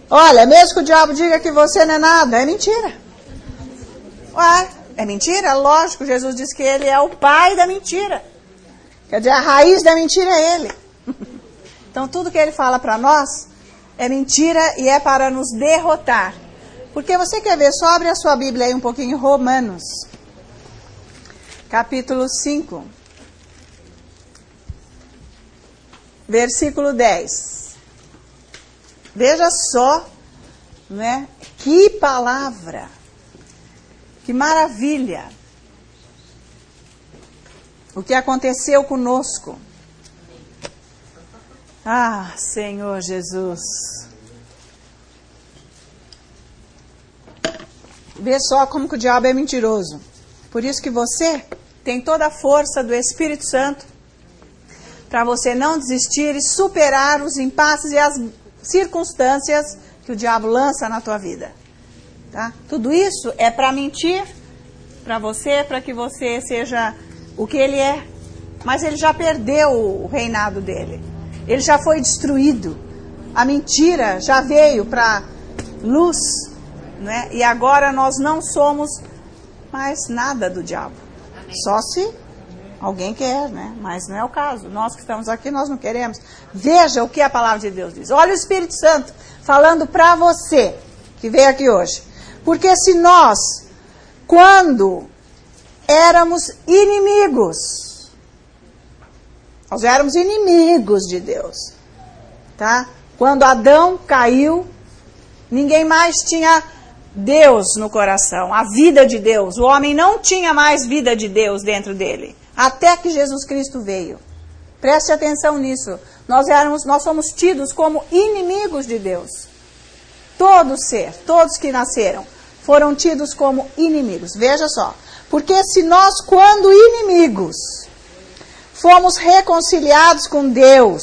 Olha, mesmo que o diabo diga que você não é nada, é mentira. Ué, é mentira? Lógico, Jesus disse que ele é o pai da mentira. Quer dizer, a raiz da mentira é ele. Então, tudo que ele fala para nós é mentira e é para nos derrotar. Porque você quer ver, só abre a sua Bíblia aí um pouquinho, Romanos, capítulo 5, versículo 10. Veja só, né? Que palavra, que maravilha. O que aconteceu conosco. Ah, Senhor Jesus. Vê só como que o diabo é mentiroso. Por isso que você tem toda a força do Espírito Santo para você não desistir e superar os impasses e as circunstâncias que o diabo lança na tua vida. Tá? Tudo isso é para mentir para você, para que você seja o que ele é. Mas ele já perdeu o reinado dele. Ele já foi destruído. A mentira já veio para luz, né? E agora nós não somos mais nada do diabo. Só se alguém quer, né? Mas não é o caso. Nós que estamos aqui, nós não queremos. Veja o que a palavra de Deus diz. Olha o Espírito Santo falando para você que veio aqui hoje. Porque se nós, quando éramos inimigos, nós éramos inimigos de Deus, tá? Quando Adão caiu, ninguém mais tinha Deus no coração, a vida de Deus. O homem não tinha mais vida de Deus dentro dele, até que Jesus Cristo veio. Preste atenção nisso. Nós somos tidos como inimigos de Deus. Todos que nasceram, foram tidos como inimigos. Veja só. Porque se nós, quando inimigos, fomos reconciliados com Deus,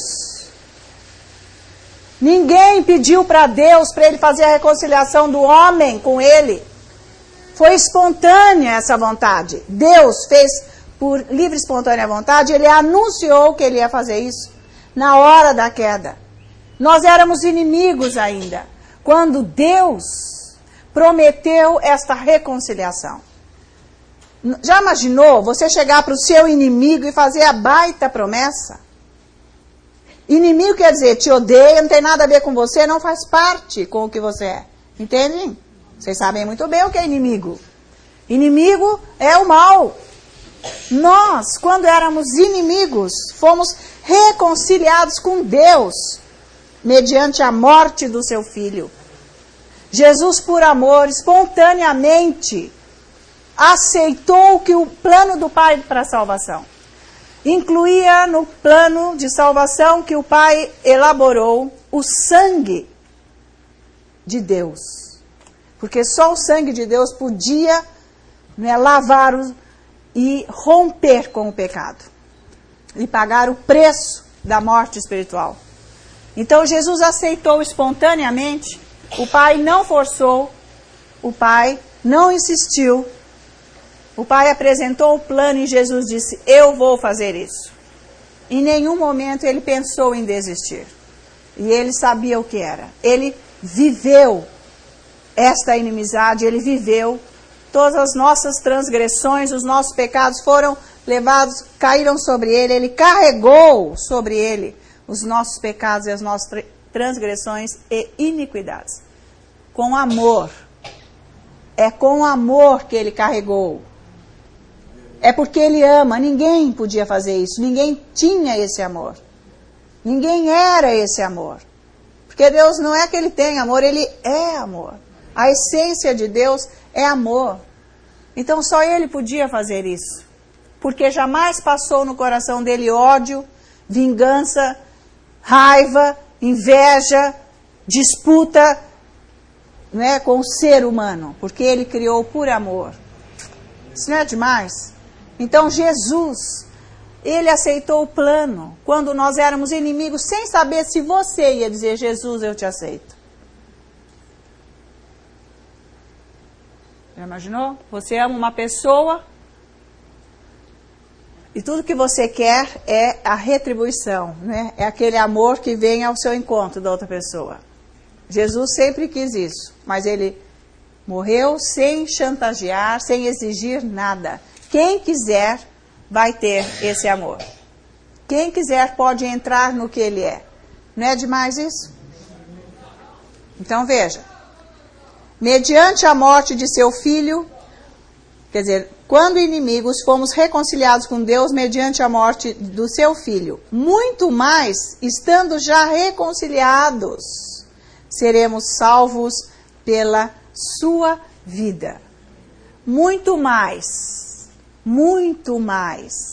ninguém pediu para Deus para ele fazer a reconciliação do homem com ele. Foi espontânea essa vontade. Deus fez por livre e espontânea vontade, ele anunciou que ele ia fazer isso na hora da queda. Nós éramos inimigos ainda, quando Deus prometeu esta reconciliação. Já imaginou você chegar para o seu inimigo e fazer a baita promessa? Inimigo quer dizer, te odeia, não tem nada a ver com você, não faz parte com o que você é. Entendem? Vocês sabem muito bem o que é inimigo. Inimigo é o mal. Nós, quando éramos inimigos, fomos reconciliados com Deus, mediante a morte do seu Filho. Jesus, por amor, espontaneamente, aceitou que o plano do Pai para a salvação incluía no plano de salvação que o Pai elaborou o sangue de Deus. Porque só o sangue de Deus podia, né, lavar e romper com o pecado. E pagar o preço da morte espiritual. Então Jesus aceitou espontaneamente, o Pai não forçou, o Pai não insistiu. O Pai apresentou o plano e Jesus disse, eu vou fazer isso. Em nenhum momento ele pensou em desistir. E ele sabia o que era. Ele viveu esta inimizade, ele viveu todas as nossas transgressões, os nossos pecados foram levados, caíram sobre ele, ele carregou sobre ele os nossos pecados e as nossas transgressões e iniquidades. Com amor. É com amor que ele carregou. É porque ele ama. Ninguém podia fazer isso. Ninguém tinha esse amor. Ninguém era esse amor. Porque Deus não é que ele tem amor, ele é amor. A essência de Deus é amor. Então só ele podia fazer isso. Porque jamais passou no coração dele ódio, vingança, raiva, inveja, disputa, né, com o ser humano. Porque ele criou por amor. Isso não é demais? Então Jesus, ele aceitou o plano quando nós éramos inimigos, sem saber se você ia dizer, Jesus, eu te aceito. Já imaginou? Você ama uma pessoa e tudo que você quer é a retribuição, né? É aquele amor que vem ao seu encontro da outra pessoa. Jesus sempre quis isso, mas ele morreu sem chantagear, sem exigir nada. Quem quiser vai ter esse amor. Quem quiser pode entrar no que ele é. Não é demais isso? Então veja, mediante a morte de seu filho, quer dizer, quando inimigos fomos reconciliados com Deus mediante a morte do seu filho, muito mais, estando já reconciliados, seremos salvos pela sua vida. Muito mais, muito mais.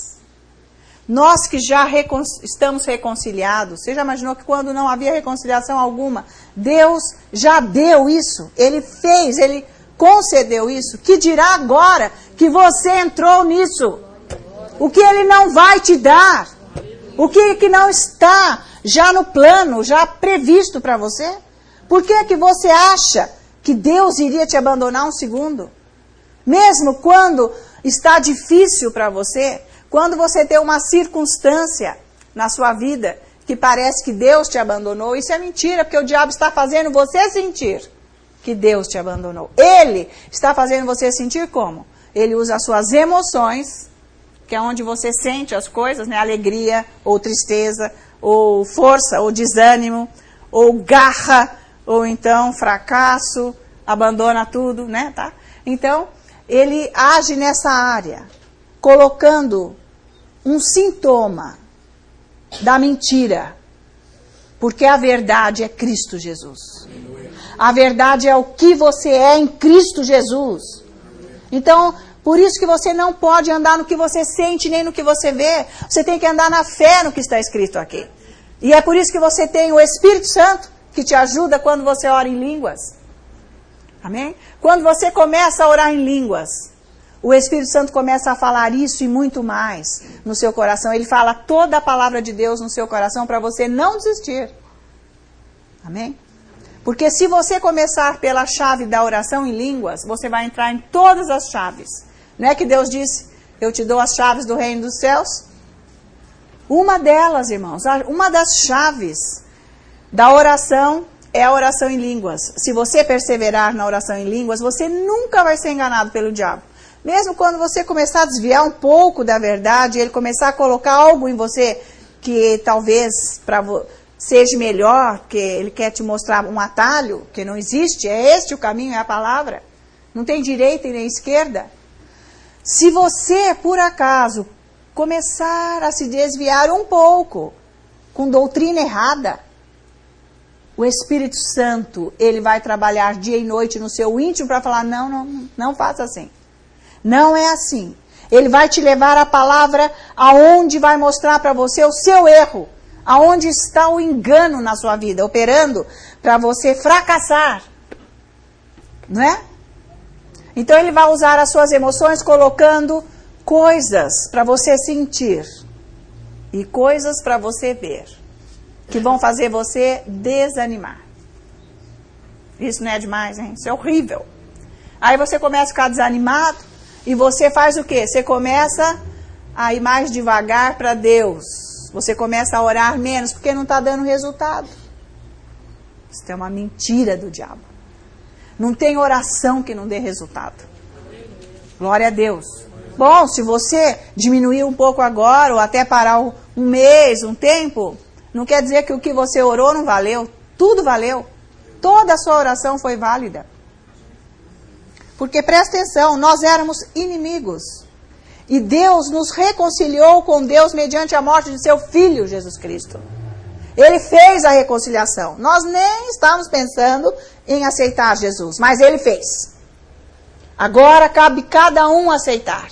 Nós que já estamos reconciliados, você já imaginou que quando não havia reconciliação alguma, Deus já deu isso, Ele fez, Ele concedeu isso, que dirá agora que você entrou nisso? O que Ele não vai te dar? O que não está já no plano, já previsto para você? Por que você acha que Deus iria te abandonar um segundo? Mesmo quando está difícil para você, quando você tem uma circunstância na sua vida que parece que Deus te abandonou, isso é mentira, porque o diabo está fazendo você sentir que Deus te abandonou. Ele está fazendo você sentir como? Ele usa as suas emoções, que é onde você sente as coisas, né? Alegria, ou tristeza, ou força, ou desânimo, ou garra, ou então fracasso, abandona tudo, né? Tá? Então, ele age nessa área, colocando um sintoma da mentira, porque a verdade é Cristo Jesus. A verdade é o que você é em Cristo Jesus. Então, por isso que você não pode andar no que você sente, nem no que você vê. Você tem que andar na fé no que está escrito aqui. E é por isso que você tem o Espírito Santo, que te ajuda quando você ora em línguas. Amém? Quando você começa a orar em línguas, o Espírito Santo começa a falar isso e muito mais no seu coração. Ele fala toda a palavra de Deus no seu coração para você não desistir. Amém? Porque se você começar pela chave da oração em línguas, você vai entrar em todas as chaves. Não é que Deus disse, eu te dou as chaves do reino dos céus? Uma delas, irmãos, uma das chaves da oração é a oração em línguas. Se você perseverar na oração em línguas, você nunca vai ser enganado pelo diabo. Mesmo quando você começar a desviar um pouco da verdade, ele começar a colocar algo em você que talvez seja melhor, que ele quer te mostrar um atalho, que não existe, é este o caminho, é a palavra. Não tem direita e nem esquerda. Se você, por acaso, começar a se desviar um pouco com doutrina errada, o Espírito Santo, ele vai trabalhar dia e noite no seu íntimo para falar, não faça assim. Não é assim. Ele vai te levar a palavra aonde vai mostrar para você o seu erro. Aonde está o engano na sua vida, operando para você fracassar. Não é? Então ele vai usar as suas emoções colocando coisas para você sentir. E coisas para você ver. Que vão fazer você desanimar. Isso não é demais, hein? Isso é horrível. Aí você começa a ficar desanimado. E você faz o quê? Você começa a ir mais devagar para Deus. Você começa a orar menos porque não está dando resultado. Isso é uma mentira do diabo. Não tem oração que não dê resultado. Glória a Deus. Bom, se você diminuir um pouco agora, ou até parar um mês, um tempo, não quer dizer que o que você orou não valeu. Tudo valeu. Toda a sua oração foi válida. Porque presta atenção, nós éramos inimigos. E Deus nos reconciliou com Deus mediante a morte de seu Filho, Jesus Cristo. Ele fez a reconciliação. Nós nem estávamos pensando em aceitar Jesus, mas Ele fez. Agora cabe cada um aceitar.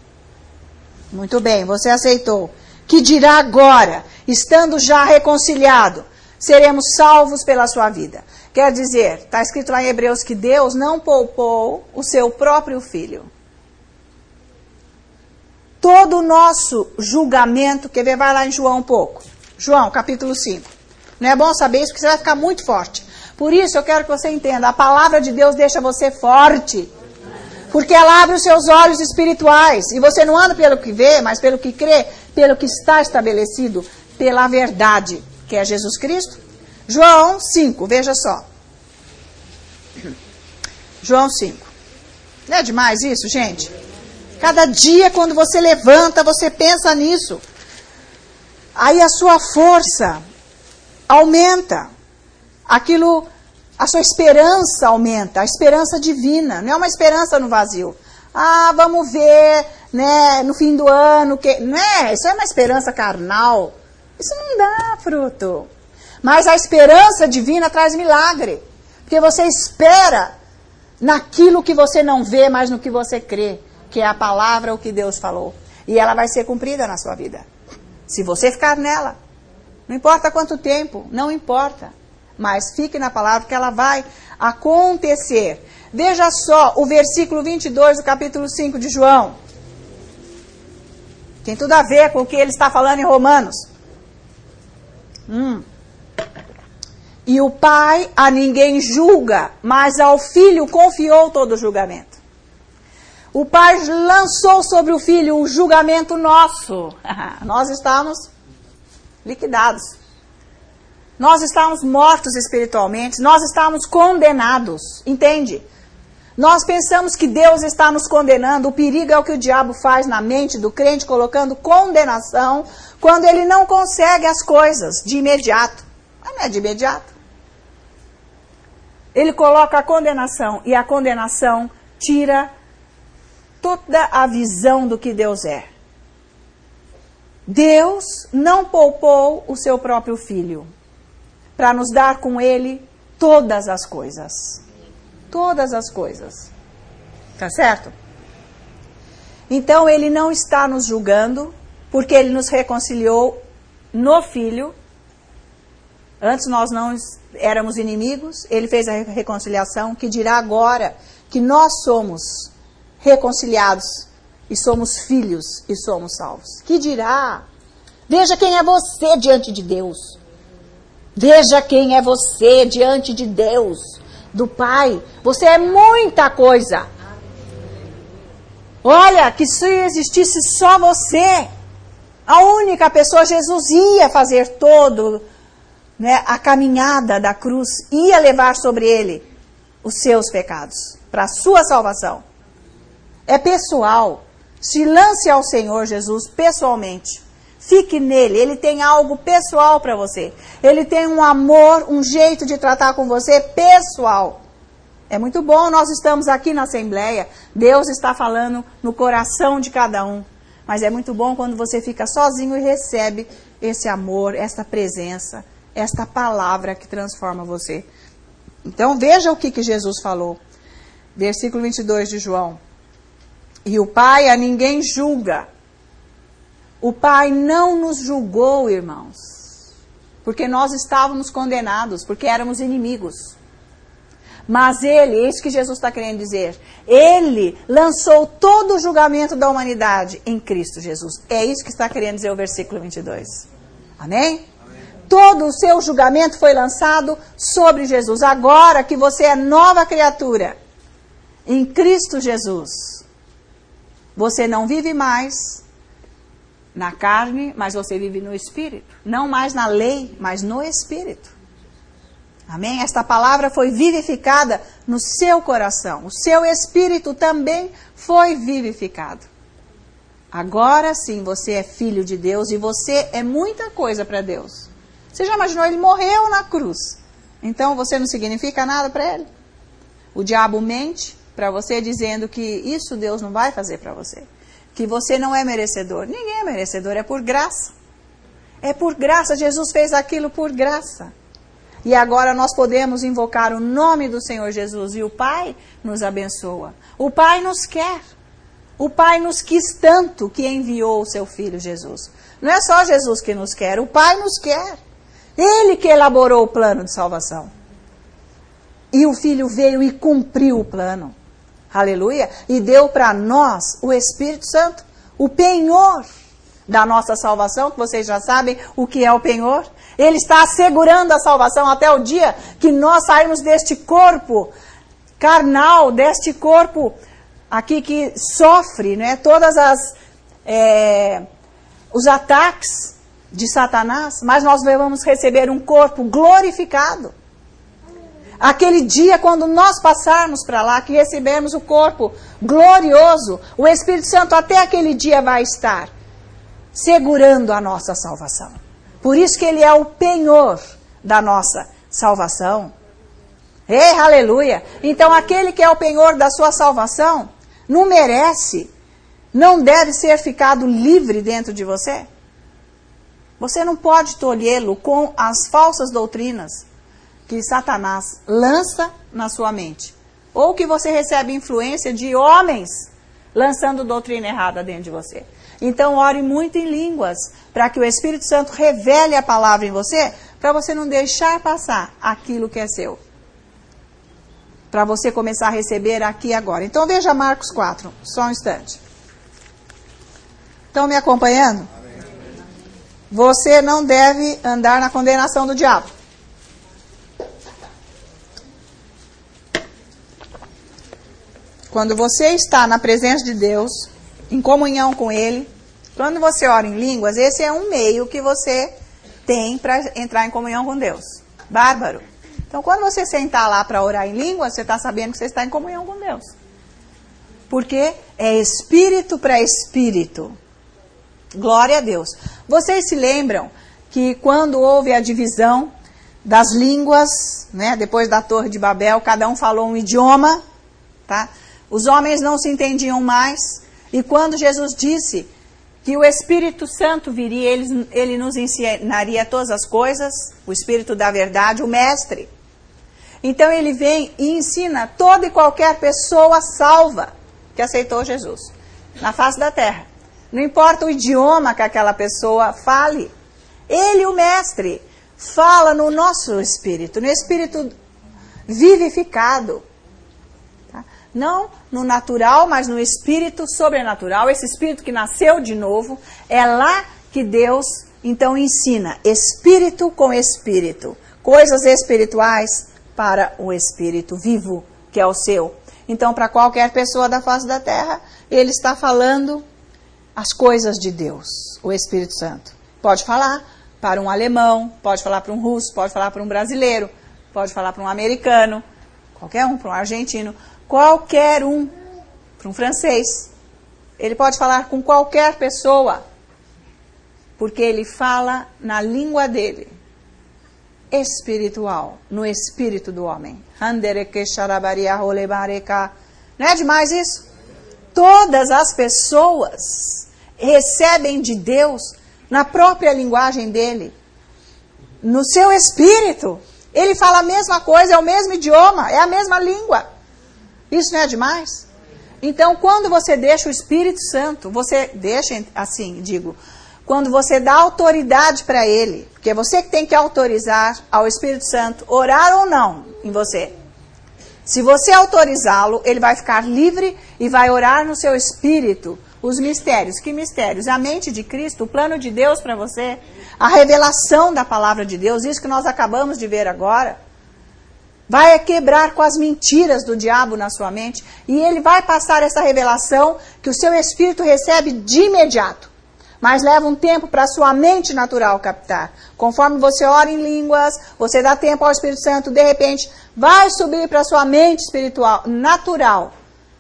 Muito bem, você aceitou. Que dirá agora, estando já reconciliado, seremos salvos pela sua vida. Quer dizer, está escrito lá em Hebreus que Deus não poupou o seu próprio Filho. Todo o nosso julgamento, quer ver, vai lá em João um pouco. João, capítulo 5. Não é bom saber isso, porque você vai ficar muito forte. Por isso eu quero que você entenda, a palavra de Deus deixa você forte. Porque ela abre os seus olhos espirituais. E você não anda pelo que vê, mas pelo que crê, pelo que está estabelecido, pela verdade, que é Jesus Cristo. João 5, veja só. João 5. Não é demais isso, gente? Cada dia, quando você levanta, você pensa nisso. Aí a sua força aumenta. Aquilo, a sua esperança aumenta. A esperança divina. Não é uma esperança no vazio. Ah, vamos ver, né, no fim do ano. Não é, isso é uma esperança carnal. Isso não dá fruto. Mas a esperança divina traz milagre. Porque você espera naquilo que você não vê, mas no que você crê. Que é a palavra, o que Deus falou. E ela vai ser cumprida na sua vida. Se você ficar nela. Não importa quanto tempo, não importa. Mas fique na palavra que ela vai acontecer. Veja só o versículo 22 do capítulo 5 de João. Tem tudo a ver com o que ele está falando em Romanos. E o Pai a ninguém julga, mas ao Filho confiou todo o julgamento. O Pai lançou sobre o Filho o julgamento nosso. Nós estamos liquidados. Nós estamos mortos espiritualmente. Nós estamos condenados. Entende? Nós pensamos que Deus está nos condenando. O perigo é o que o diabo faz na mente do crente, colocando condenação, quando ele não consegue as coisas de imediato. Mas não é de imediato. Ele coloca a condenação, e a condenação tira toda a visão do que Deus é. Deus não poupou o seu próprio Filho para nos dar com ele todas as coisas. Todas as coisas. Tá certo? Então ele não está nos julgando, porque ele nos reconciliou no Filho. Antes nós não éramos inimigos, ele fez a reconciliação, que dirá agora que nós somos reconciliados e somos filhos e somos salvos. Que dirá? Veja quem é você diante de Deus. Veja quem é você diante de Deus, do Pai. Você é muita coisa. Olha, que se existisse só você, a única pessoa, Jesus ia fazer todo, né, a caminhada da cruz, ia levar sobre ele os seus pecados, para a sua salvação. É pessoal. Se lance ao Senhor Jesus pessoalmente. Fique nele. Ele tem algo pessoal para você. Ele tem um amor, um jeito de tratar com você pessoal. É muito bom, nós estamos aqui na Assembleia. Deus está falando no coração de cada um. Mas é muito bom quando você fica sozinho e recebe esse amor, esta presença, esta palavra que transforma você. Então veja o que Jesus falou. Versículo 22 de João. E o Pai a ninguém julga. O Pai não nos julgou, irmãos, porque nós estávamos condenados, porque éramos inimigos. Mas Ele, é isso que Jesus está querendo dizer, Ele lançou todo o julgamento da humanidade em Cristo Jesus. É isso que está querendo dizer o versículo 22. Amém? Todo o seu julgamento foi lançado sobre Jesus. Agora que você é nova criatura em Cristo Jesus, você não vive mais na carne, mas você vive no Espírito. Não mais na lei, mas no Espírito. Amém? Esta palavra foi vivificada no seu coração. O seu Espírito também foi vivificado. Agora sim, você é filho de Deus e você é muita coisa para Deus. Você já imaginou? Ele morreu na cruz. Então você não significa nada para ele? O diabo mente para você dizendo que isso Deus não vai fazer para você. Que você não é merecedor. Ninguém é merecedor, é por graça. É por graça, Jesus fez aquilo por graça. E agora nós podemos invocar o nome do Senhor Jesus e o Pai nos abençoa. O Pai nos quer. O Pai nos quis tanto que enviou o seu Filho Jesus. Não é só Jesus que nos quer, o Pai nos quer. Ele que elaborou o plano de salvação. E o Filho veio e cumpriu o plano. Aleluia. E deu para nós o Espírito Santo, o penhor da nossa salvação, que vocês já sabem o que é o penhor. Ele está assegurando a salvação até o dia que nós sairmos deste corpo carnal, deste corpo aqui que sofre, né, todas os ataques de Satanás, mas nós vamos receber um corpo glorificado. Aquele dia quando nós passarmos para lá, que recebermos o corpo glorioso, o Espírito Santo até aquele dia vai estar segurando a nossa salvação. Por isso que ele é o penhor da nossa salvação. Ei, aleluia! Então aquele que é o penhor da sua salvação, não merece, não deve ser ficado livre dentro de você. Você não pode tolhê-lo com as falsas doutrinas que Satanás lança na sua mente. Ou que você recebe influência de homens lançando doutrina errada dentro de você. Então ore muito em línguas, para que o Espírito Santo revele a palavra em você, para você não deixar passar aquilo que é seu. Para você começar a receber aqui e agora. Então veja Marcos 4, só um instante. Estão me acompanhando? Você não deve andar na condenação do diabo. Quando você está na presença de Deus, em comunhão com Ele, quando você ora em línguas, esse é um meio que você tem para entrar em comunhão com Deus. Bárbaro. Então, quando você sentar lá para orar em línguas, você está sabendo que você está em comunhão com Deus. Porque é espírito para espírito. Glória a Deus. Vocês se lembram que quando houve a divisão das línguas, né, depois da Torre de Babel, cada um falou um idioma, tá? Os homens não se entendiam mais. E quando Jesus disse que o Espírito Santo viria, ele nos ensinaria todas as coisas, o Espírito da verdade, o Mestre. Então ele vem e ensina toda e qualquer pessoa salva que aceitou Jesus na face da terra. Não importa o idioma que aquela pessoa fale. Ele, o Mestre, fala no nosso espírito, no espírito vivificado. Tá? Não no natural, mas no espírito sobrenatural. Esse espírito que nasceu de novo, é lá que Deus, então, ensina. Espírito com espírito. Coisas espirituais para o espírito vivo, que é o seu. Então, para qualquer pessoa da face da terra, ele está falando as coisas de Deus, o Espírito Santo. Pode falar para um alemão, pode falar para um russo, pode falar para um brasileiro, pode falar para um americano, qualquer um, para um argentino, qualquer um, para um francês. Ele pode falar com qualquer pessoa, porque ele fala na língua dele, espiritual, no espírito do homem. Não é demais isso? Todas as pessoas recebem de Deus na própria linguagem dele, no seu espírito. Ele fala a mesma coisa, é o mesmo idioma, é a mesma língua. Isso não é demais? Então, quando você deixa o Espírito Santo, você deixa, assim, digo, quando você dá autoridade para ele, porque é você que tem que autorizar ao Espírito Santo, orar ou não em você. Se você autorizá-lo, ele vai ficar livre e vai orar no seu espírito os mistérios. Que mistérios? A mente de Cristo, o plano de Deus para você, a revelação da palavra de Deus, isso que nós acabamos de ver agora. Vai quebrar com as mentiras do diabo na sua mente e ele vai passar essa revelação que o seu espírito recebe de imediato. Mas leva um tempo para a sua mente natural captar. Conforme você ora em línguas, você dá tempo ao Espírito Santo, de repente vai subir para a sua mente espiritual, natural,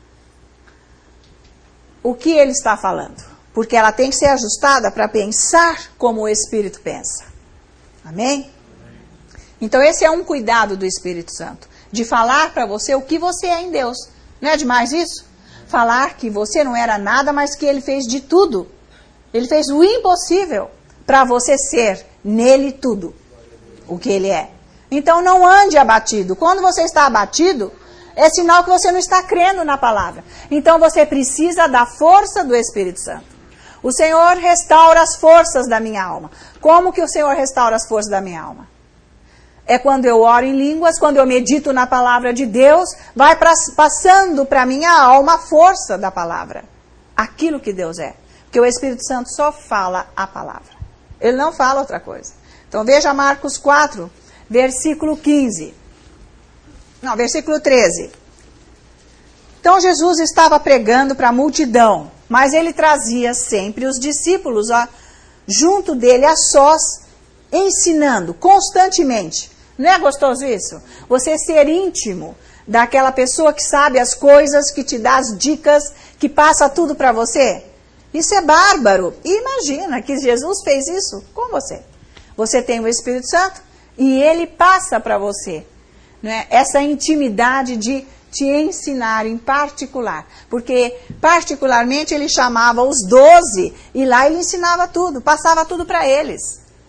o que ele está falando. Porque ela tem que ser ajustada para pensar como o Espírito pensa. Amém? Então esse é um cuidado do Espírito Santo. De falar para você o que você é em Deus. Não é demais isso? Falar que você não era nada, mas que ele fez de tudo. Ele fez o impossível para você ser nele tudo o que ele é. Então não ande abatido. Quando você está abatido, é sinal que você não está crendo na palavra. Então você precisa da força do Espírito Santo. O Senhor restaura as forças da minha alma. Como que o Senhor restaura as forças da minha alma? É quando eu oro em línguas, quando eu medito na palavra de Deus, vai passando para a minha alma a força da palavra. Aquilo que Deus é. Porque o Espírito Santo só fala a palavra. Ele não fala outra coisa. Então veja Marcos 4, versículo 15. Não, versículo 13. Então Jesus estava pregando para a multidão, mas ele trazia sempre os discípulos junto dele a sós, ensinando constantemente Não é gostoso isso? Você ser íntimo daquela pessoa que sabe as coisas, que te dá as dicas, que passa tudo para você. Isso é bárbaro. E imagina que Jesus fez isso com você. Você tem o Espírito Santo e ele passa para você, né, essa intimidade de te ensinar em particular. Porque particularmente ele chamava os 12 e lá ele ensinava tudo, passava tudo para eles.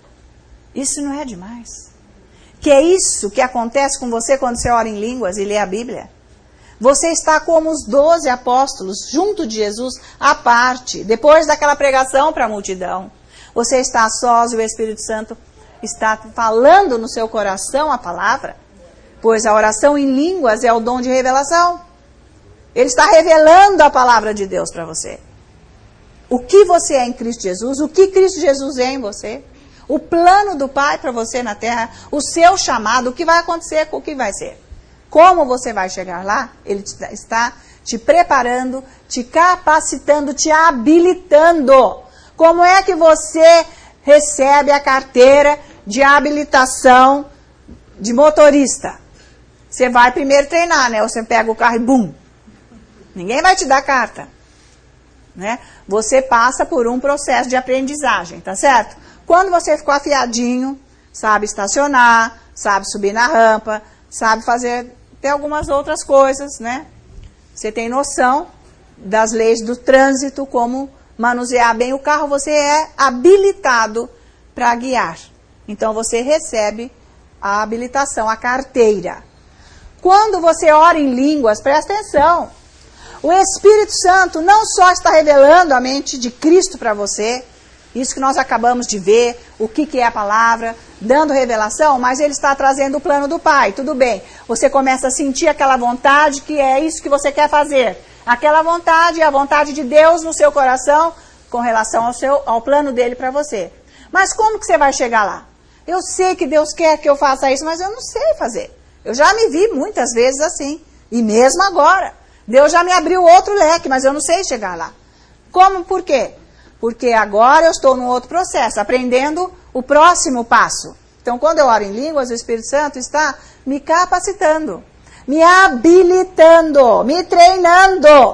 Isso não é demais? Que é isso que acontece com você quando você ora em línguas e lê a Bíblia? Você está como os 12 apóstolos, junto de Jesus, à parte, depois daquela pregação para a multidão. Você está a sós e o Espírito Santo está falando no seu coração a palavra, pois a oração em línguas é o dom de revelação. Ele está revelando a palavra de Deus para você. O que você é em Cristo Jesus, o que Cristo Jesus é em você, o plano do Pai para você na terra, o seu chamado, o que vai acontecer com o que vai ser. Como você vai chegar lá, ele está te preparando, te capacitando, te habilitando. Como é que você recebe a carteira de habilitação de motorista? Você vai primeiro treinar, né? Você pega o carro e bum! Ninguém vai te dar carta, né? Você passa por um processo de aprendizagem, tá certo? Quando você ficou afiadinho, sabe estacionar, sabe subir na rampa, sabe fazer até algumas outras coisas, né? Você tem noção das leis do trânsito, como manusear bem o carro, você é habilitado para guiar. Então você recebe a habilitação, a carteira. Quando você ora em línguas, presta atenção. O Espírito Santo não só está revelando a mente de Cristo para você, isso que nós acabamos de ver, o que é a palavra, dando revelação, mas ele está trazendo o plano do Pai, tudo bem. Você começa a sentir aquela vontade que é isso que você quer fazer. Aquela vontade é a vontade de Deus no seu coração com relação ao plano dele para você. Mas como que você vai chegar lá? Eu sei que Deus quer que eu faça isso, mas eu não sei fazer. Eu já me vi muitas vezes assim, e mesmo agora. Deus já me abriu outro leque, mas eu não sei chegar lá. Como? Por quê? Porque agora eu estou num outro processo, aprendendo o próximo passo. Então, quando eu oro em línguas, o Espírito Santo está me capacitando, me habilitando, me treinando.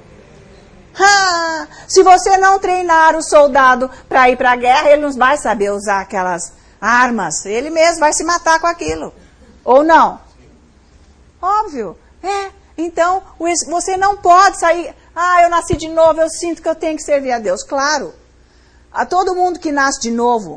Se você não treinar o soldado para ir para a guerra, ele não vai saber usar aquelas armas. Ele mesmo vai se matar com aquilo. Ou não? Óbvio. Então, você não pode sair... eu nasci de novo, eu sinto que eu tenho que servir a Deus. Claro. A todo mundo que nasce de novo,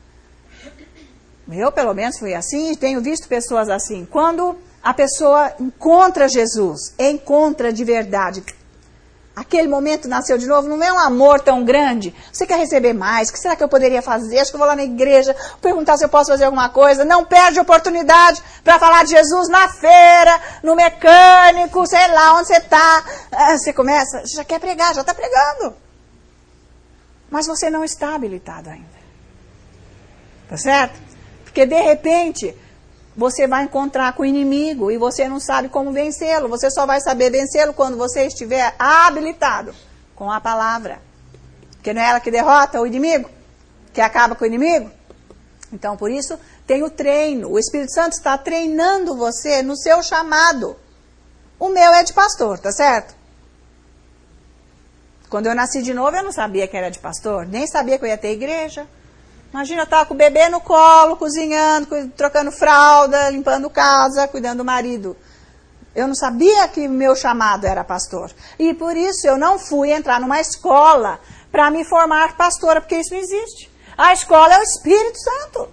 eu pelo menos fui assim, e tenho visto pessoas assim. Quando a pessoa encontra Jesus, encontra de verdade, aquele momento nasceu de novo, não é um amor tão grande. Você quer receber mais? O que será que eu poderia fazer? Acho que eu vou lá na igreja, perguntar se eu posso fazer alguma coisa. Não perde a oportunidade para falar de Jesus na feira, no mecânico, sei lá onde você está. Você começa, você já quer pregar, já está pregando. Mas você não está habilitado ainda. Tá certo? Porque de repente você vai encontrar com o inimigo e você não sabe como vencê-lo. Você só vai saber vencê-lo quando você estiver habilitado com a palavra. Porque não é ela que derrota o inimigo, que acaba com o inimigo. Então, por isso, tem o treino. O Espírito Santo está treinando você no seu chamado. O meu é de pastor, tá certo? Quando eu nasci de novo, eu não sabia que era de pastor, nem sabia que eu ia ter igreja. Imagina, eu estava com o bebê no colo, cozinhando, trocando fralda, limpando casa, cuidando do marido. Eu não sabia que meu chamado era pastor. E por isso eu não fui entrar numa escola para me formar pastora, porque isso não existe. A escola é o Espírito Santo.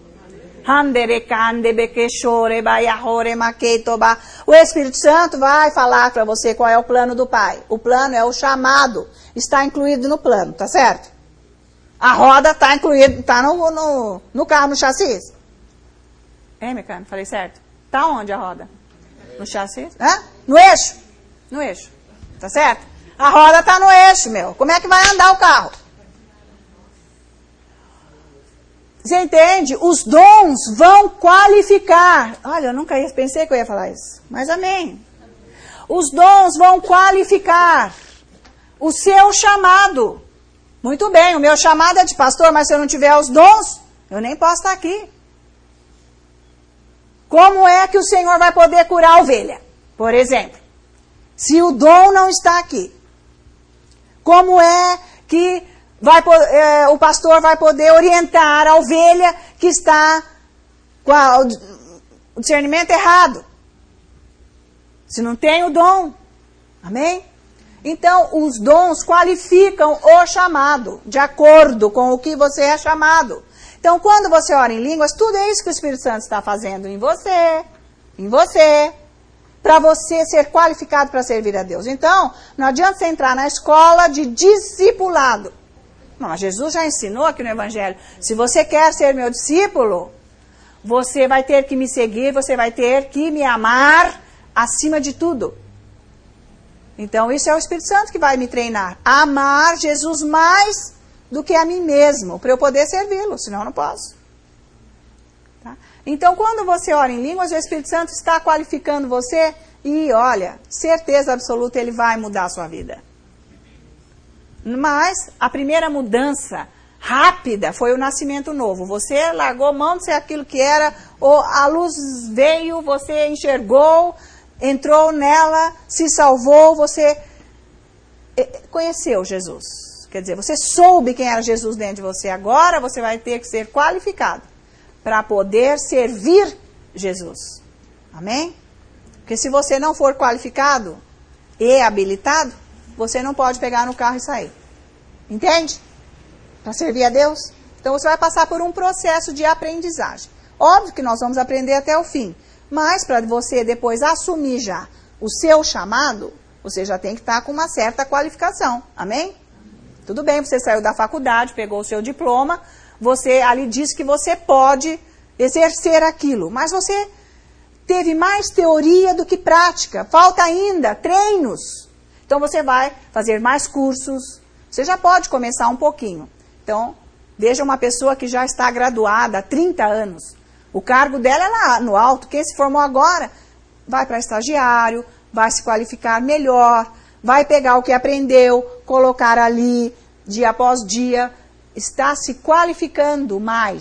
O Espírito Santo vai falar para você qual é o plano do Pai. O plano é o chamado. Está incluído no plano, tá certo? A roda está incluída, está no carro, no chassi. Mecânico, falei certo? Está onde a roda? No chassi? No eixo. No eixo. Tá certo? A roda está no eixo, meu. Como é que vai andar o carro? Você entende? Os dons vão qualificar. Olha, eu nunca pensei que eu ia falar isso. Mas amém. Os dons vão qualificar o seu chamado. Muito bem, o meu chamado é de pastor, mas se eu não tiver os dons, eu nem posso estar aqui. Como é que o Senhor vai poder curar a ovelha? Por exemplo, se o dom não está aqui. Como é que o pastor vai poder orientar a ovelha que está com o discernimento errado? Se não tem o dom. Amém? Então, os dons qualificam o chamado, de acordo com o que você é chamado. Então, quando você ora em línguas, tudo é isso que o Espírito Santo está fazendo em você, para você ser qualificado para servir a Deus. Então, não adianta você entrar na escola de discipulado. Não, mas Jesus já ensinou aqui no Evangelho. Se você quer ser meu discípulo, você vai ter que me seguir, você vai ter que me amar acima de tudo. Então, isso é o Espírito Santo que vai me treinar. A amar Jesus mais do que a mim mesmo, para eu poder servi-lo, senão eu não posso. Tá? Então, quando você ora em línguas, o Espírito Santo está qualificando você e, olha, certeza absoluta, ele vai mudar a sua vida. Mas, a primeira mudança rápida foi o nascimento novo. Você largou mão de ser aquilo que era, ou a luz veio, você enxergou, entrou nela, se salvou, você conheceu Jesus. Quer dizer, você soube quem era Jesus dentro de você. Agora você vai ter que ser qualificado para poder servir Jesus. Amém? Porque se você não for qualificado e habilitado, você não pode pegar no carro e sair. Entende? Para servir a Deus. Então você vai passar por um processo de aprendizagem. Óbvio que nós vamos aprender até o fim. Mas para você depois assumir já o seu chamado, você já tem que estar com uma certa qualificação. Amém? Tudo bem, você saiu da faculdade, pegou o seu diploma, você ali diz que você pode exercer aquilo. Mas você teve mais teoria do que prática. Falta ainda treinos. Então você vai fazer mais cursos. Você já pode começar um pouquinho. Então, veja uma pessoa que já está graduada há 30 anos. O cargo dela é lá no alto. Quem se formou agora vai para estagiário, vai se qualificar melhor, vai pegar o que aprendeu, colocar ali dia após dia, está se qualificando mais.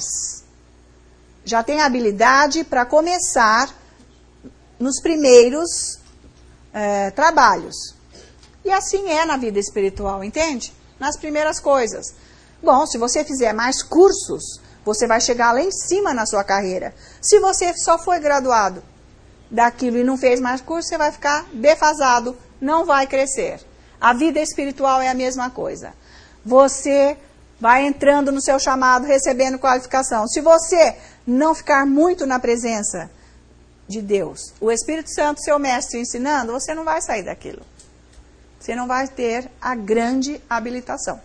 Já tem habilidade para começar nos primeiros trabalhos. E assim é na vida espiritual, entende? Nas primeiras coisas. Bom, se você fizer mais cursos, você vai chegar lá em cima na sua carreira. Se você só foi graduado daquilo e não fez mais curso, você vai ficar defasado, não vai crescer. A vida espiritual é a mesma coisa. Você vai entrando no seu chamado, recebendo qualificação. Se você não ficar muito na presença de Deus, o Espírito Santo, seu mestre, ensinando, você não vai sair daquilo. Você não vai ter a grande habilitação.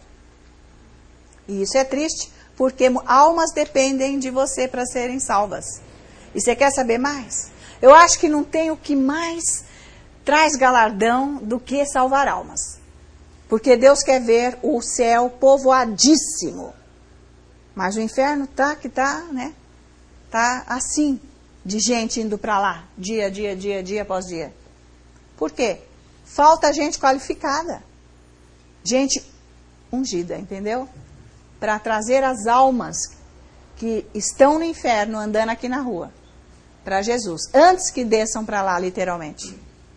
E isso é triste, porque almas dependem de você para serem salvas. E você quer saber mais? Eu acho que não tem o que mais traz galardão do que salvar almas. Porque Deus quer ver o céu povoadíssimo. Mas o inferno tá assim, de gente indo para lá, dia após dia. Por quê? Falta gente qualificada. Gente ungida, entendeu? Para trazer as almas que estão no inferno andando aqui na rua para Jesus, antes que desçam para lá, literalmente.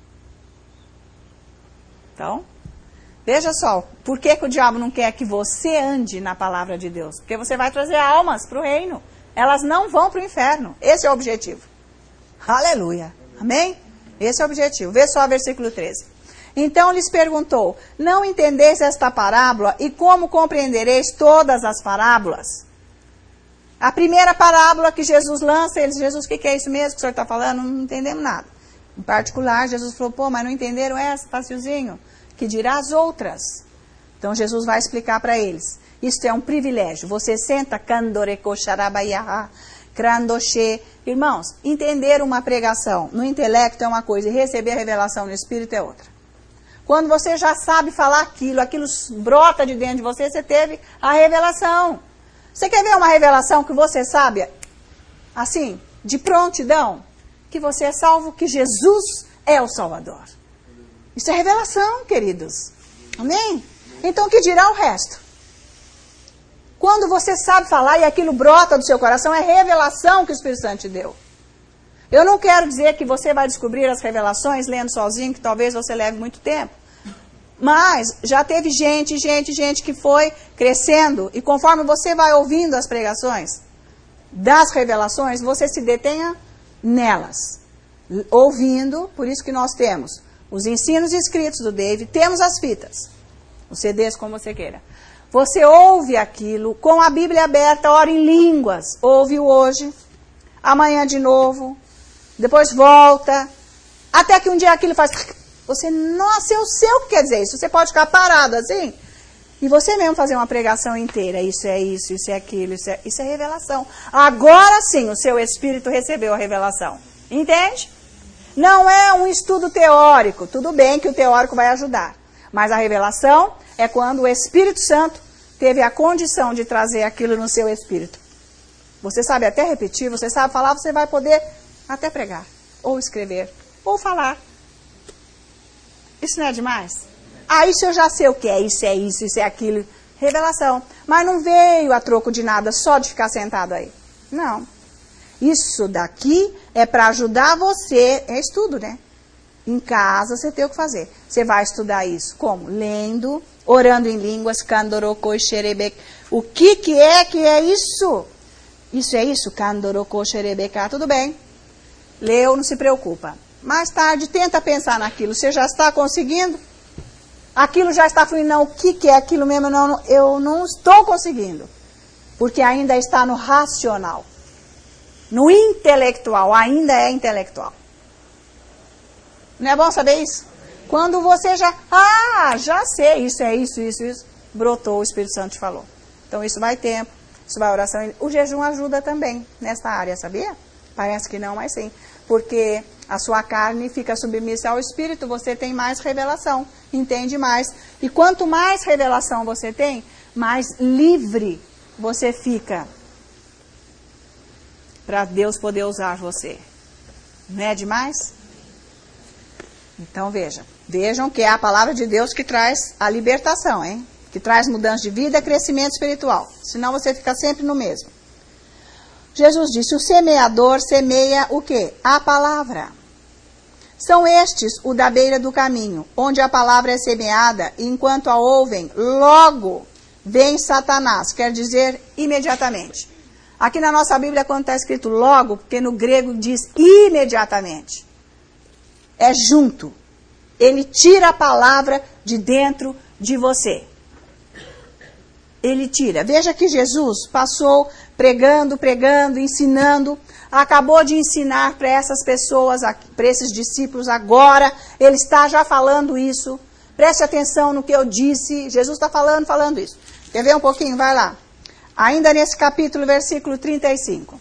Então, veja só, por que o diabo não quer que você ande na palavra de Deus? Porque você vai trazer almas para o reino. Elas não vão para o inferno. Esse é o objetivo. Aleluia. Amém? Esse é o objetivo. Vê só o versículo 13. Então lhes perguntou, não entendeis esta parábola e como compreendereis todas as parábolas? A primeira parábola que Jesus lança, eles, Jesus, o que é isso mesmo que o senhor está falando? Não entendemos nada. Em particular, Jesus falou, pô, mas não entenderam essa, facilzinho? Que dirá as outras? Então Jesus vai explicar para eles. Isto é um privilégio. Você senta, irmãos, entender uma pregação no intelecto é uma coisa e receber a revelação no Espírito é outra. Quando você já sabe falar aquilo brota de dentro de você, você teve a revelação. Você quer ver uma revelação que você sabe, assim, de prontidão? Que você é salvo, que Jesus é o Salvador. Isso é revelação, queridos. Amém? Então, o que dirá o resto? Quando você sabe falar e aquilo brota do seu coração, é revelação que o Espírito Santo te deu. Eu não quero dizer que você vai descobrir as revelações lendo sozinho, que talvez você leve muito tempo. Mas já teve gente que foi crescendo, e conforme você vai ouvindo as pregações das revelações, você se detenha nelas. Ouvindo, por isso que nós temos os ensinos escritos do David, temos as fitas, os CDs, como você queira. Você ouve aquilo com a Bíblia aberta, ora em línguas. Ouve hoje, amanhã de novo, depois volta, até que um dia aquilo faz... Você, nossa, eu sei o que quer dizer isso. Você pode ficar parado assim e você mesmo fazer uma pregação inteira. Isso é isso, isso é aquilo, isso é revelação. Agora sim o seu espírito recebeu a revelação. Entende? Não é um estudo teórico. Tudo bem que o teórico vai ajudar. Mas a revelação é quando o Espírito Santo teve a condição de trazer aquilo no seu espírito. Você sabe até repetir, você sabe falar, você vai poder até pregar, ou escrever, ou falar. Isso não é demais? Ah, isso eu já sei o que é isso, isso é aquilo. Revelação. Mas não veio a troco de nada, só de ficar sentado aí. Não. Isso daqui é para ajudar você, é estudo, né? Em casa você tem o que fazer. Você vai estudar isso como? Lendo, orando em línguas, kandoroko xerebek. O que é isso? Isso é isso? Kandoroko xerebeka. Tudo bem. Leu, não se preocupa. Mais tarde, tenta pensar naquilo. Você já está conseguindo? Aquilo já está fluindo. Não, o que é aquilo mesmo? Não, eu não estou conseguindo. Porque ainda está no racional. No intelectual. Ainda é intelectual. Não é bom saber isso? Quando você já... já sei. Isso é isso. Brotou, o Espírito Santo te falou. Então, isso vai tempo. Isso vai oração. O jejum ajuda também nessa área, sabia? Parece que não, mas sim. Porque a sua carne fica submissa ao Espírito, você tem mais revelação, entende mais. E quanto mais revelação você tem, mais livre você fica para Deus poder usar você. Não é demais? Então vejam que é a palavra de Deus que traz a libertação, hein? Que traz mudança de vida, crescimento espiritual. Senão você fica sempre no mesmo. Jesus disse, o semeador semeia o quê? A palavra. São estes o da beira do caminho, onde a palavra é semeada, e enquanto a ouvem, logo vem Satanás, quer dizer imediatamente. Aqui na nossa Bíblia, quando está escrito logo, porque no grego diz imediatamente. É junto. Ele tira a palavra de dentro de você. Ele tira. Veja que Jesus passou pregando, ensinando, acabou de ensinar para essas pessoas, para esses discípulos agora, ele está já falando isso. Preste atenção no que eu disse, Jesus está falando isso. Quer ver um pouquinho? Vai lá. Ainda nesse capítulo, versículo 35.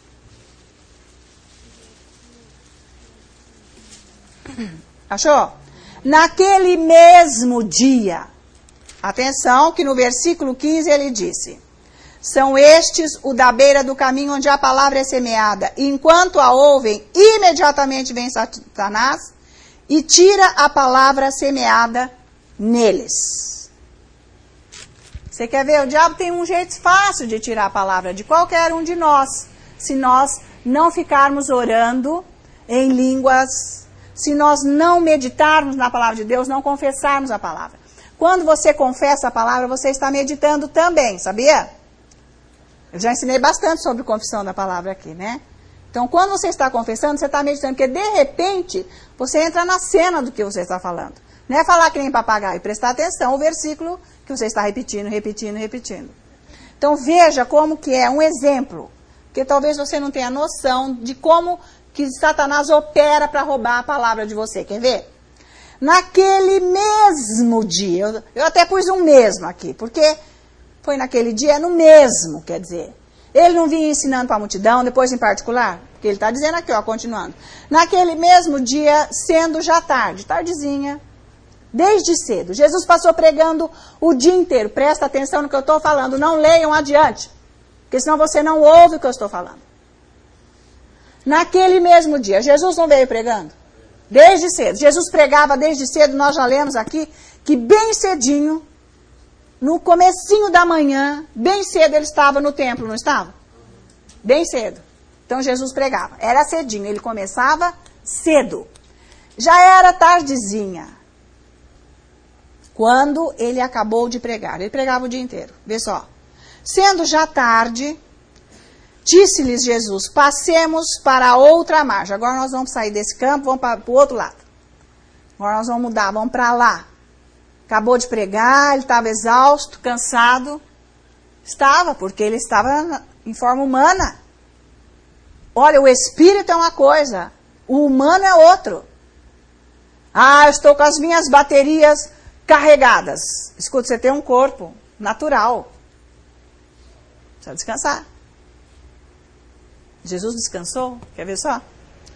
Achou? Naquele mesmo dia, atenção que no versículo 15 ele disse, são estes o da beira do caminho onde a palavra é semeada. E enquanto a ouvem, imediatamente vem Satanás e tira a palavra semeada neles. Você quer ver? O diabo tem um jeito fácil de tirar a palavra de qualquer um de nós. Se nós não ficarmos orando em línguas, se nós não meditarmos na palavra de Deus, não confessarmos a palavra. Quando você confessa a palavra, você está meditando também, sabia? Eu já ensinei bastante sobre confissão da palavra aqui, né? Então, quando você está confessando, você está meditando, porque de repente, você entra na cena do que você está falando. Não é falar que nem papagaio, prestar atenção ao versículo que você está repetindo. Então, veja como que é um exemplo, porque talvez você não tenha noção de como que Satanás opera para roubar a palavra de você. Quer ver? Naquele mesmo dia, eu até pus um mesmo aqui, porque foi naquele dia, é no mesmo, quer dizer. Ele não vinha ensinando para a multidão, depois em particular, porque ele está dizendo aqui, ó, continuando. Naquele mesmo dia, sendo já tarde, tardezinha, desde cedo. Jesus passou pregando o dia inteiro. Presta atenção no que eu estou falando, não leiam adiante, porque senão você não ouve o que eu estou falando. Naquele mesmo dia, Jesus não veio pregando? Desde cedo. Jesus pregava desde cedo, nós já lemos aqui, que bem cedinho, no comecinho da manhã, bem cedo ele estava no templo, não estava? Bem cedo. Então Jesus pregava. Era cedinho, ele começava cedo. Já era tardezinha, quando ele acabou de pregar. Ele pregava o dia inteiro. Vê só. Sendo já tarde, disse-lhes Jesus, passemos para a outra margem. Agora nós vamos sair desse campo, vamos para o outro lado. Agora nós vamos mudar, vamos para lá. Acabou de pregar, ele estava exausto, cansado. Estava, porque ele estava em forma humana. Olha, o espírito é uma coisa, o humano é outro. Ah, eu estou com as minhas baterias carregadas. Escuta, você tem um corpo natural. Precisa descansar. Jesus descansou? Quer ver só?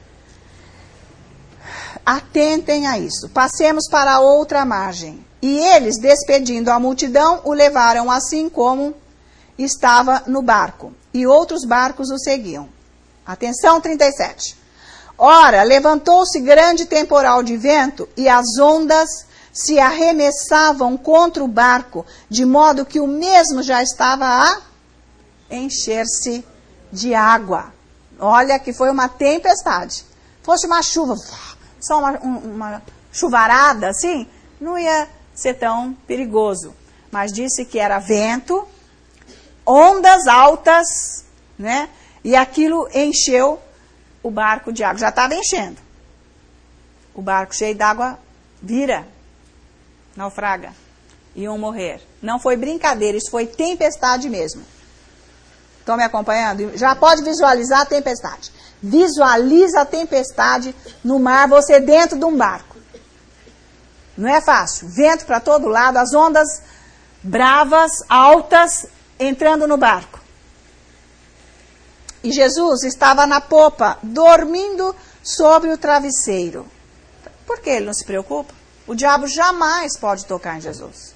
Atentem a isso. Passemos para a outra margem. E eles, despedindo a multidão, o levaram assim como estava no barco. E outros barcos o seguiam. Atenção, 37. Ora, levantou-se grande temporal de vento e as ondas se arremessavam contra o barco, de modo que o mesmo já estava a encher-se de água. Olha que foi uma tempestade. Fosse uma chuva, só uma chuvarada assim, não ia ser tão perigoso. Mas disse que era vento, ondas altas, né? E aquilo encheu o barco de água. Já estava enchendo. O barco cheio d'água vira, naufraga. Iam morrer. Não foi brincadeira, isso foi tempestade mesmo. Estão me acompanhando? Já pode visualizar a tempestade. Visualiza a tempestade no mar, você dentro de um barco. Não é fácil. Vento para todo lado, as ondas bravas, altas, entrando no barco. E Jesus estava na popa, dormindo sobre o travesseiro. Por que ele não se preocupa? O diabo jamais pode tocar em Jesus.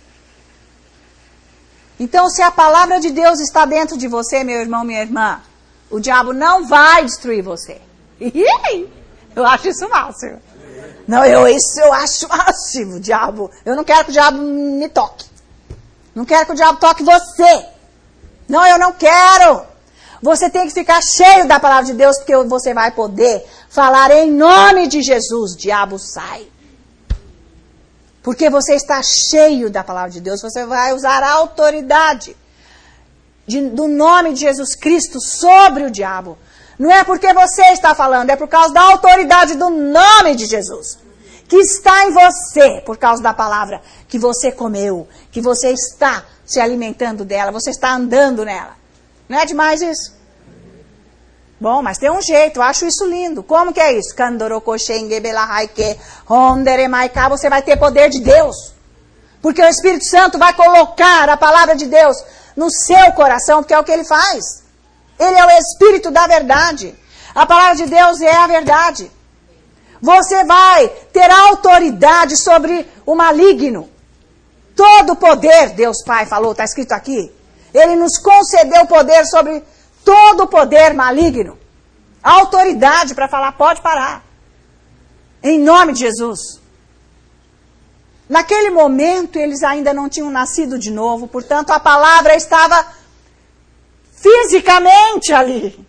Então, se a palavra de Deus está dentro de você, meu irmão, minha irmã, o diabo não vai destruir você. Eu acho isso máximo. Não, isso eu acho máximo, diabo. Eu não quero que o diabo me toque. Não quero que o diabo toque você. Não, eu não quero. Você tem que ficar cheio da palavra de Deus, porque você vai poder falar em nome de Jesus. Diabo, sai. Porque você está cheio da palavra de Deus, você vai usar a autoridade do nome de Jesus Cristo sobre o diabo. Não é porque você está falando, é por causa da autoridade do nome de Jesus, que está em você, por causa da palavra que você comeu, que você está se alimentando dela, você está andando nela. Não é demais isso? Bom, mas tem um jeito, eu acho isso lindo. Como que é isso? Você vai ter poder de Deus. Porque o Espírito Santo vai colocar a palavra de Deus no seu coração, porque é o que ele faz. Ele é o Espírito da verdade. A palavra de Deus é a verdade. Você vai ter autoridade sobre o maligno. Todo o poder, Deus Pai falou, está escrito aqui. Ele nos concedeu poder sobre todo o poder maligno. Autoridade para falar, pode parar. Em nome de Jesus. Naquele momento, eles ainda não tinham nascido de novo, portanto, a palavra estava fisicamente ali.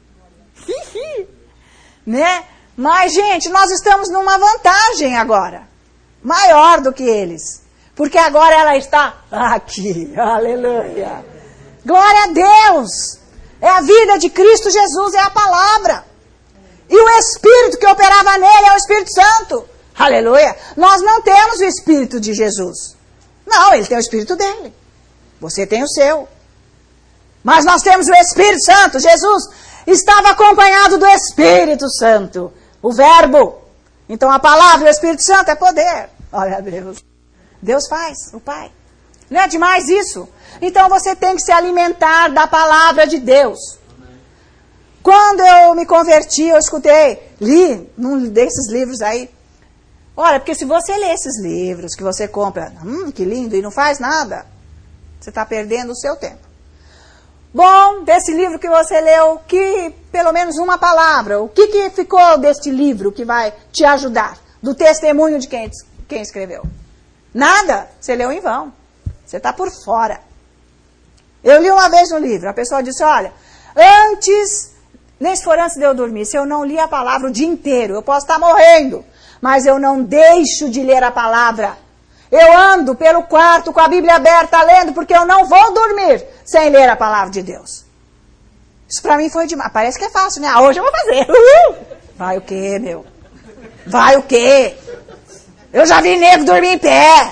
Né? Mas, gente, nós estamos numa vantagem agora. Maior do que eles. Porque agora ela está aqui. Aleluia. Glória a Deus. É a vida de Cristo Jesus, é a palavra. E o Espírito que operava nele é o Espírito Santo. Aleluia. Nós não temos o Espírito de Jesus. Não, ele tem o Espírito dele. Você tem o seu. Mas nós temos o Espírito Santo. Jesus estava acompanhado do Espírito Santo. O Verbo. Então a palavra e o Espírito Santo é poder. Olha a Deus. Deus faz, o Pai. Não é demais isso? Então você tem que se alimentar da palavra de Deus. Quando eu me converti, eu li num desses livros aí. Olha, porque se você lê esses livros que você compra, que lindo, e não faz nada, você está perdendo o seu tempo. Bom, desse livro que você leu, que pelo menos uma palavra, o que ficou deste livro que vai te ajudar? Do testemunho de quem escreveu? Nada, você leu em vão. Você está por fora. Eu li uma vez no livro, a pessoa disse, olha, antes Nem se for antes de eu dormir, se eu não li a palavra o dia inteiro, eu posso estar morrendo, mas eu não deixo de ler a palavra. Eu ando pelo quarto com a Bíblia aberta lendo, porque eu não vou dormir sem ler a palavra de Deus. Isso pra mim foi demais. Parece que é fácil, né? Hoje eu vou fazer. Vai o quê, meu? Vai o quê? Eu já vi nego dormir em pé.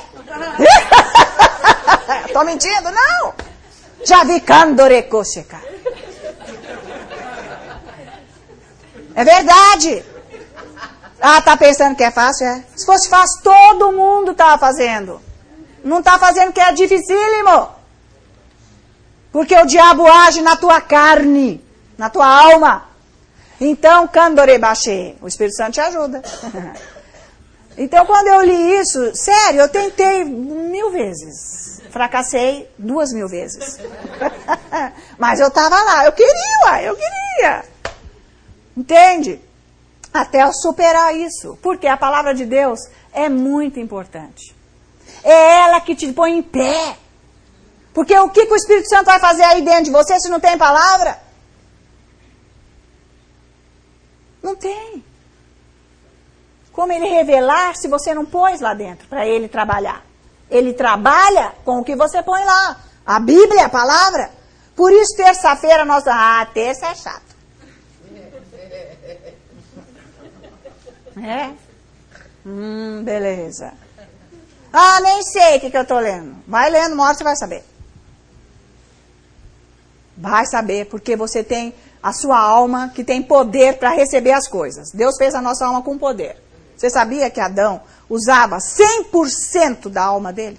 Tô mentindo? Não. Já vi Kandoreko checar. É verdade. Ah, tá pensando que é fácil? É. Se fosse fácil, todo mundo estava fazendo. Não está fazendo que é dificílimo. Porque o diabo age na tua carne, na tua alma. Então, Kandorebashi, o Espírito Santo te ajuda. Então, quando eu li isso, sério, eu tentei 1000 vezes. Fracassei 2000 vezes. Mas eu estava lá, eu queria. Entende? Até eu superar isso. Porque a palavra de Deus é muito importante. É ela que te põe em pé. Porque o que o Espírito Santo vai fazer aí dentro de você se não tem palavra? Não tem. Como ele revelar se você não pôs lá dentro para ele trabalhar? Ele trabalha com o que você põe lá. A Bíblia, a palavra. Por isso, terça-feira, nós... Ah, terça é chato. É? Beleza. Ah, nem sei o que eu estou lendo. Vai lendo, uma hora você vai saber. Vai saber, porque você tem a sua alma que tem poder para receber as coisas. Deus fez a nossa alma com poder. Você sabia que Adão usava 100% da alma dele?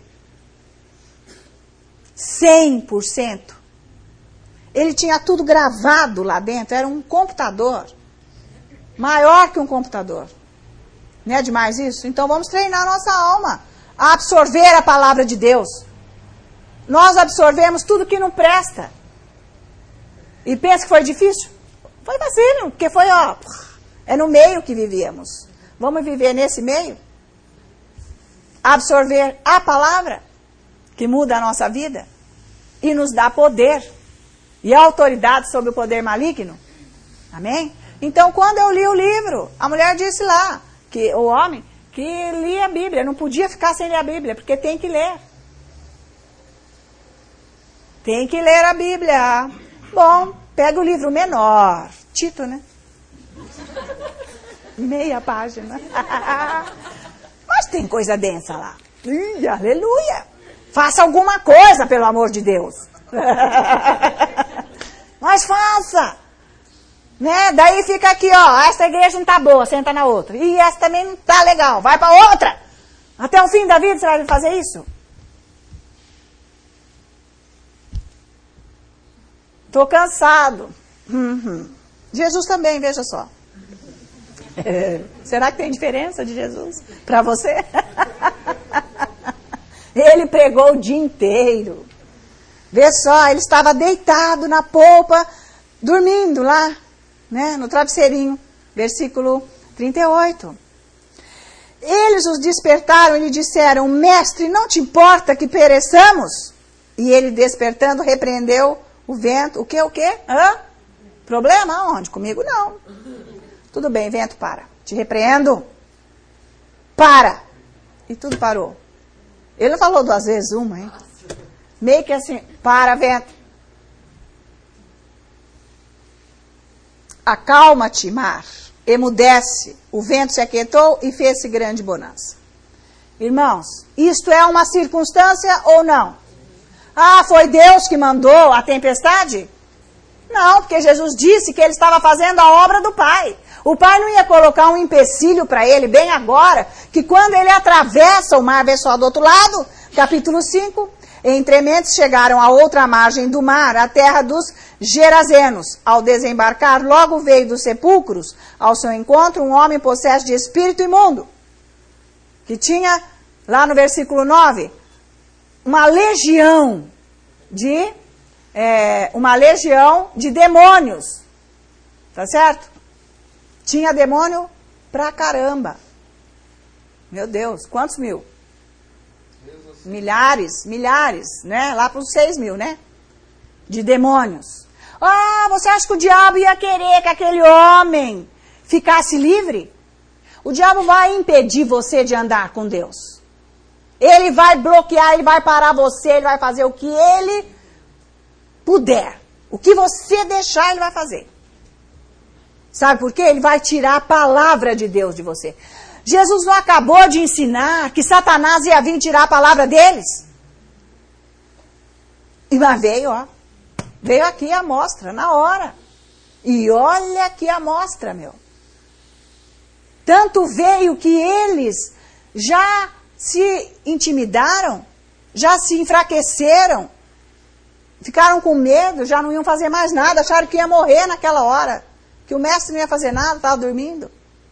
100%. Ele tinha tudo gravado lá dentro. Era um computador. Maior que um computador. Não é demais isso? Então vamos treinar a nossa alma a absorver a palavra de Deus. Nós absorvemos tudo que não presta. E pensa que foi difícil? Foi fácil, porque foi, é no meio que vivíamos. Vamos viver nesse meio? Absorver a palavra, que muda a nossa vida, e nos dá poder, e autoridade sobre o poder maligno. Amém? Então, quando eu li o livro, a mulher disse lá, que o homem, que lia a Bíblia, não podia ficar sem ler a Bíblia, porque tem que ler. Tem que ler a Bíblia. Bom, pega o livro menor. Tito, né? Meia página. Mas tem coisa densa lá. Ih, aleluia. Faça alguma coisa, pelo amor de Deus. Mas faça. Né? Daí fica aqui, essa igreja não tá boa, senta na outra. E essa também não tá legal, vai para outra. Até o fim da vida você vai fazer isso? Tô cansado. Jesus também, veja só. Será que tem diferença de Jesus para você? Ele pregou o dia inteiro. Vê só, ele estava deitado na polpa, dormindo lá, né, no travesseirinho. Versículo 38. Eles os despertaram e lhe disseram: Mestre, não te importa que pereçamos? E ele, despertando, repreendeu o vento. O quê? Hã? Problema? Onde? Comigo não. Tudo bem, vento, para. Te repreendo. Para. E tudo parou. Ele não falou 2 vezes, uma, hein? Meio que assim, para, vento. Acalma-te, mar. Emudece. O vento se aquietou e fez-se grande bonança. Irmãos, isto é uma circunstância ou não? Ah, foi Deus que mandou a tempestade? Não, porque Jesus disse que ele estava fazendo a obra do Pai. O Pai não ia colocar um empecilho para ele bem agora, que quando ele atravessa o mar, vê só do outro lado, capítulo 5, entre mentes chegaram à outra margem do mar, a terra dos Gerazenos. Ao desembarcar, logo veio dos sepulcros ao seu encontro um homem possesso de espírito imundo, que tinha, lá no versículo 9, uma legião de demônios. Tá certo? Tinha demônio pra caramba. Meu Deus, quantos mil? Milhares, né? Lá para os 6.000, né? De demônios. Ah, você acha que o diabo ia querer que aquele homem ficasse livre? O diabo vai impedir você de andar com Deus. Ele vai bloquear, ele vai parar você, ele vai fazer o que ele puder. O que você deixar, ele vai fazer. Sabe por quê? Ele vai tirar a palavra de Deus de você. Jesus não acabou de ensinar que Satanás ia vir tirar a palavra deles? Mas veio, ó. Veio aqui a amostra, na hora. E olha aqui a amostra, meu. Tanto veio que eles já se intimidaram, já se enfraqueceram, ficaram com medo, já não iam fazer mais nada, acharam que ia morrer naquela hora, que o mestre não ia fazer nada, estava dormindo.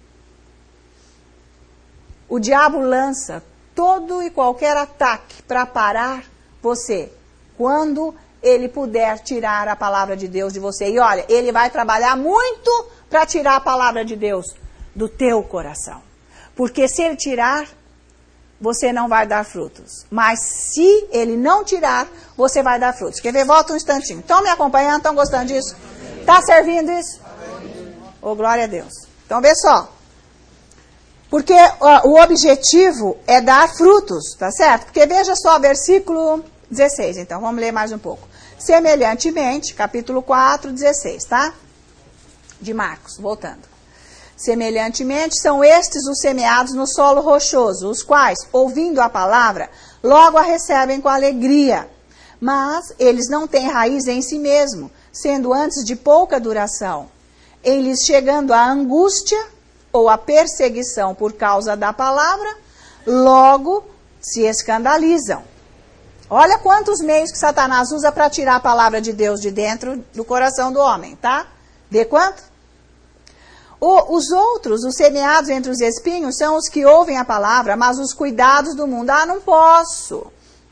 O diabo lança todo e qualquer ataque para parar você, quando ele puder tirar a palavra de Deus de você. E olha, ele vai trabalhar muito para tirar a palavra de Deus do teu coração. Porque se ele tirar, você não vai dar frutos. Mas se ele não tirar, você vai dar frutos. Quer ver? Volta um instantinho. Estão me acompanhando? Estão gostando disso? Está servindo isso? Oh, glória a Deus. Então, vê só. Porque o objetivo é dar frutos, tá certo? Porque veja só, versículo 16. Então, vamos ler mais um pouco. Semelhantemente, capítulo 4, 16, tá? De Marcos, voltando. Semelhantemente, são estes os semeados no solo rochoso, os quais, ouvindo a palavra, logo a recebem com alegria. Mas eles não têm raiz em si mesmo, sendo antes de pouca duração. Em lhes chegando a angústia ou a perseguição por causa da palavra, logo se escandalizam. Olha quantos meios que Satanás usa para tirar a palavra de Deus de dentro do coração do homem, tá? Vê quanto? Os outros, os semeados entre os espinhos, são os que ouvem a palavra, mas os cuidados do mundo. Ah, não posso.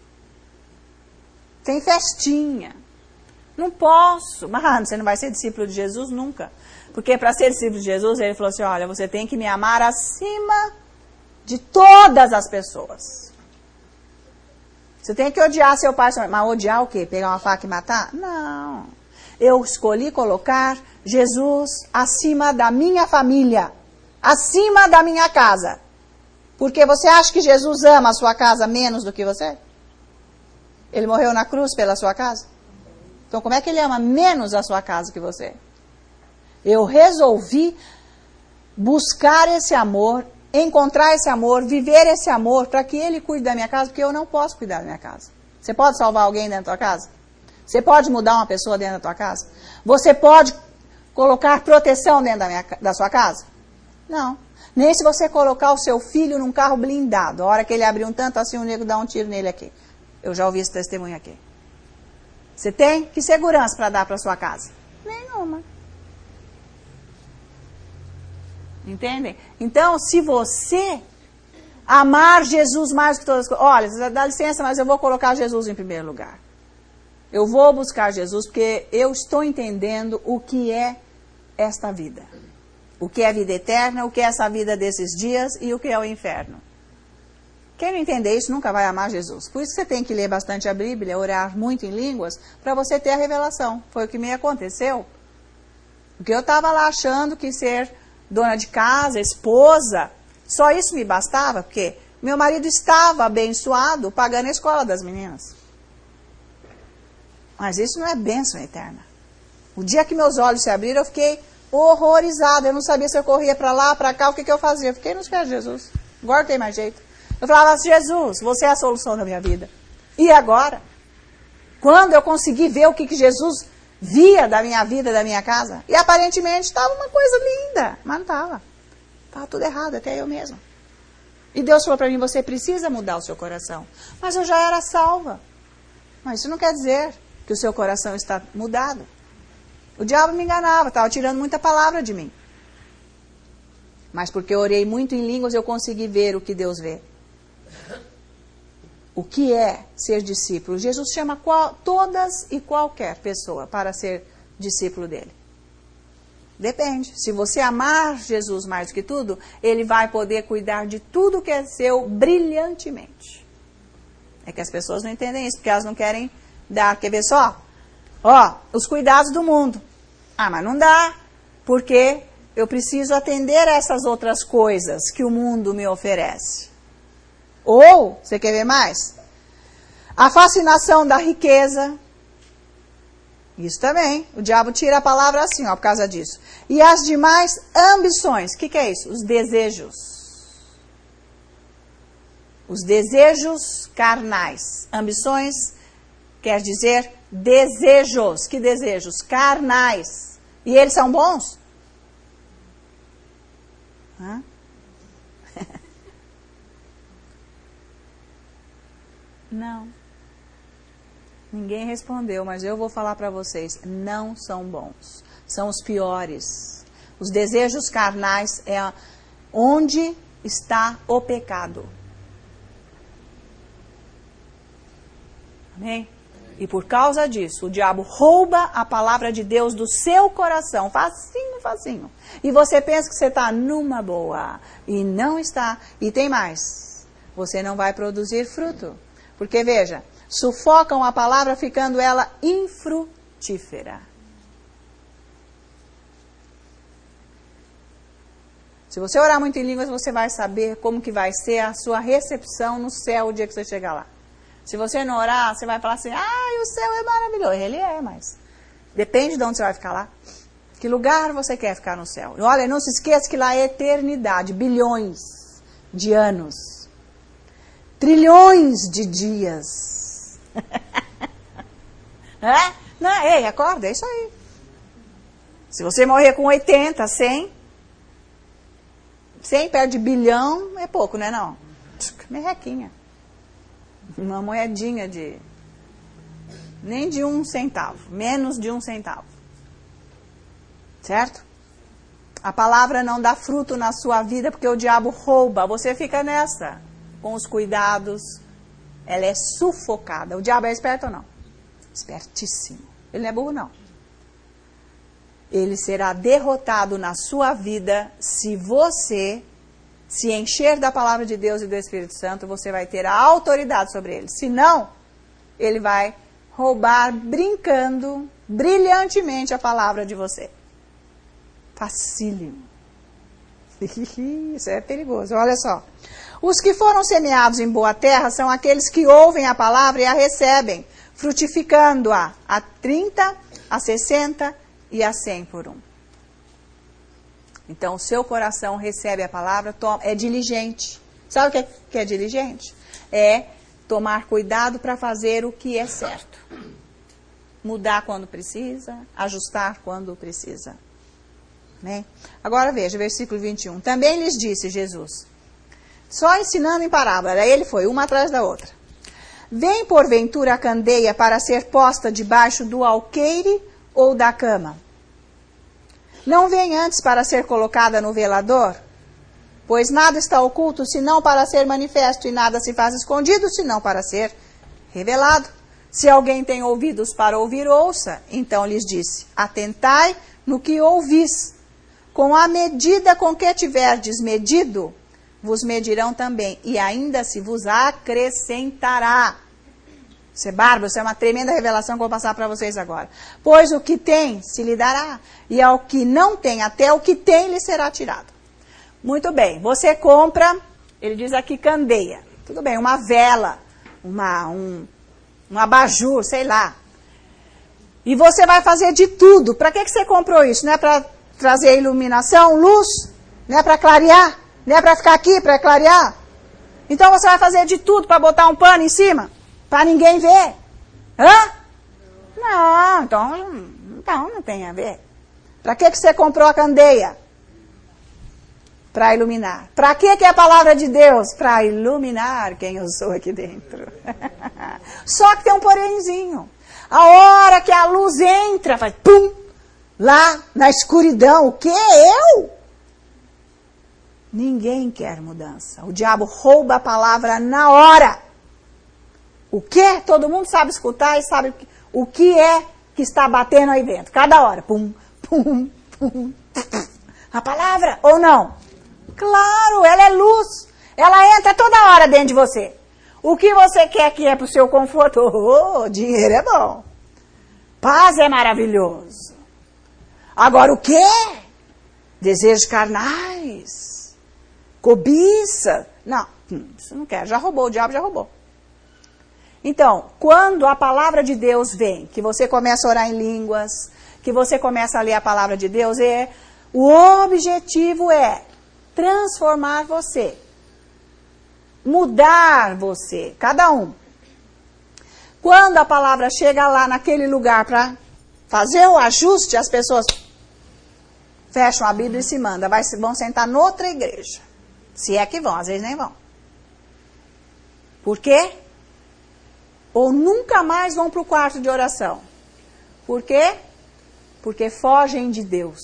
Tem festinha. Não posso. Mas você não vai ser discípulo de Jesus nunca. Porque para ser discípulo de Jesus, ele falou assim, olha, você tem que me amar acima de todas as pessoas. Você tem que odiar seu pai. Mas odiar o quê? Pegar uma faca e matar? Não. Eu escolhi colocar Jesus acima da minha família, acima da minha casa. Porque você acha que Jesus ama a sua casa menos do que você? Ele morreu na cruz pela sua casa? Então como é que ele ama menos a sua casa que você? Eu resolvi buscar esse amor, encontrar esse amor, viver esse amor, para que ele cuide da minha casa, porque eu não posso cuidar da minha casa. Você pode salvar alguém dentro da tua casa? Você pode mudar uma pessoa dentro da tua casa? Você pode colocar proteção dentro da sua casa? Não. Nem se você colocar o seu filho num carro blindado. A hora que ele abrir um tanto assim, o nego dá um tiro nele aqui. Eu já ouvi esse testemunho aqui. Você tem? Que segurança para dar para sua casa? Nenhuma. Entendem? Então, se você amar Jesus mais que todas as coisas... Olha, dá licença, mas eu vou colocar Jesus em primeiro lugar. Eu vou buscar Jesus porque eu estou entendendo o que é esta vida. O que é a vida eterna, o que é essa vida desses dias e o que é o inferno. Quem não entender isso nunca vai amar Jesus. Por isso você tem que ler bastante a Bíblia, orar muito em línguas, para você ter a revelação. Foi o que me aconteceu. Porque eu estava lá achando que ser dona de casa, esposa, só isso me bastava, porque meu marido estava abençoado pagando a escola das meninas. Mas isso não é bênção eterna. O dia que meus olhos se abriram, eu fiquei horrorizada. Eu não sabia se eu corria para lá, para cá, o que eu fazia. Eu fiquei nos pés de Jesus. Agora não tem mais jeito. Eu falava assim, Jesus, você é a solução da minha vida. E agora? Quando eu consegui ver o que Jesus via da minha vida, da minha casa, e aparentemente estava uma coisa linda, mas não estava. Estava tudo errado, até eu mesma. E Deus falou para mim, você precisa mudar o seu coração. Mas eu já era salva. Mas isso não quer dizer que o seu coração está mudado. O diabo me enganava, estava tirando muita palavra de mim. Mas porque eu orei muito em línguas, eu consegui ver o que Deus vê. O que é ser discípulo? Jesus chama todas e qualquer pessoa para ser discípulo dele. Depende. Se você amar Jesus mais do que tudo, ele vai poder cuidar de tudo que é seu brilhantemente. É que as pessoas não entendem isso, porque elas não querem dar. Quer ver só? Ó, os cuidados do mundo. Ah, mas não dá, porque eu preciso atender a essas outras coisas que o mundo me oferece. Ou, você quer ver mais? A fascinação da riqueza. Isso também. O diabo tira a palavra assim, ó, por causa disso. E as demais ambições. O que é isso? Os desejos. Os desejos carnais. Ambições quer dizer desejos. Que desejos? Carnais. E eles são bons? Hã? Não. Ninguém respondeu, mas eu vou falar para vocês. Não são bons. São os piores. Os desejos carnais é onde está o pecado. Amém? E por causa disso, o diabo rouba a palavra de Deus do seu coração. Facinho, facinho. E você pensa que você está numa boa. E não está. E tem mais. Você não vai produzir fruto. Porque, veja, sufocam a palavra ficando ela infrutífera. Se você orar muito em línguas, você vai saber como que vai ser a sua recepção no céu o dia que você chegar lá. Se você não orar, você vai falar assim, o céu é maravilhoso. Ele é, mas depende de onde você vai ficar lá. Que lugar você quer ficar no céu? E olha, não se esqueça que lá é eternidade, bilhões de anos. Trilhões de dias. Não, ei, acorda, é isso aí. Se você morrer com 80, 100 perto de bilhão, é pouco, né não? Merrequinha. Uma moedinha de... nem de 1 centavo. Menos de 1 centavo. Certo? A palavra não dá fruto na sua vida porque o diabo rouba. Você fica nessa. Com os cuidados. Ela é sufocada. O diabo é esperto ou não? Espertíssimo. Ele não é burro não. Ele será derrotado na sua vida se você se encher da palavra de Deus e do Espírito Santo. Você vai ter a autoridade sobre ele. Se não, ele vai roubar brincando brilhantemente a palavra de você. Facílimo. Isso é perigoso. Olha só. Os que foram semeados em boa terra são aqueles que ouvem a palavra e a recebem, frutificando-a a 30, a 60 e a 100 por 1. Então, o seu coração recebe a palavra, é diligente. Sabe o que é diligente? É tomar cuidado para fazer o que é certo. Mudar quando precisa, ajustar quando precisa. Amém? Agora veja, versículo 21. Também lhes disse Jesus, só ensinando em parábola, aí ele foi, uma atrás da outra. Vem porventura a candeia para ser posta debaixo do alqueire ou da cama? Não vem antes para ser colocada no velador? Pois nada está oculto, senão para ser manifesto, e nada se faz escondido, senão para ser revelado. Se alguém tem ouvidos para ouvir, ouça. Então lhes disse, atentai no que ouvis. Com a medida com que tiverdes medido, vos medirão também, e ainda se vos acrescentará. Isso é bárbaro, isso é uma tremenda revelação que eu vou passar para vocês agora. Pois o que tem, se lhe dará, e ao que não tem, até o que tem, lhe será tirado. Muito bem, você compra, ele diz aqui candeia. Tudo bem, uma vela, um abajur, sei lá. E você vai fazer de tudo. Para que você comprou isso? Não é para trazer iluminação, luz? Não é para clarear? Não é para ficar aqui, para clarear? Então você vai fazer de tudo para botar um pano em cima? Para ninguém ver? Hã? Não, então não tem a ver. Para que você comprou a candeia? Para iluminar. Para que é a palavra de Deus? Para iluminar quem eu sou aqui dentro. Só que tem um porémzinho. A hora que a luz entra, faz pum, lá na escuridão. O que? Eu? Ninguém quer mudança. O diabo rouba a palavra na hora. O que? Todo mundo sabe escutar e sabe o que é que está batendo aí dentro. Cada hora. Pum, pum, pum. A palavra ou não? Claro, ela é luz. Ela entra toda hora dentro de você. O que você quer que é para o seu conforto? Oh, dinheiro é bom. Paz é maravilhoso. Agora o quê? Desejos carnais. Cobiça. Não, isso não quer. Já roubou, o diabo já roubou. Então, quando a palavra de Deus vem, que você começa a orar em línguas, que você começa a ler a palavra de Deus, o objetivo é transformar você. Mudar você, cada um. Quando a palavra chega lá naquele lugar para fazer o ajuste, as pessoas fecham a Bíblia e se mandam. Vão sentar noutra igreja. Se é que vão, às vezes nem vão. Por quê? Ou nunca mais vão para o quarto de oração. Por quê? Porque fogem de Deus.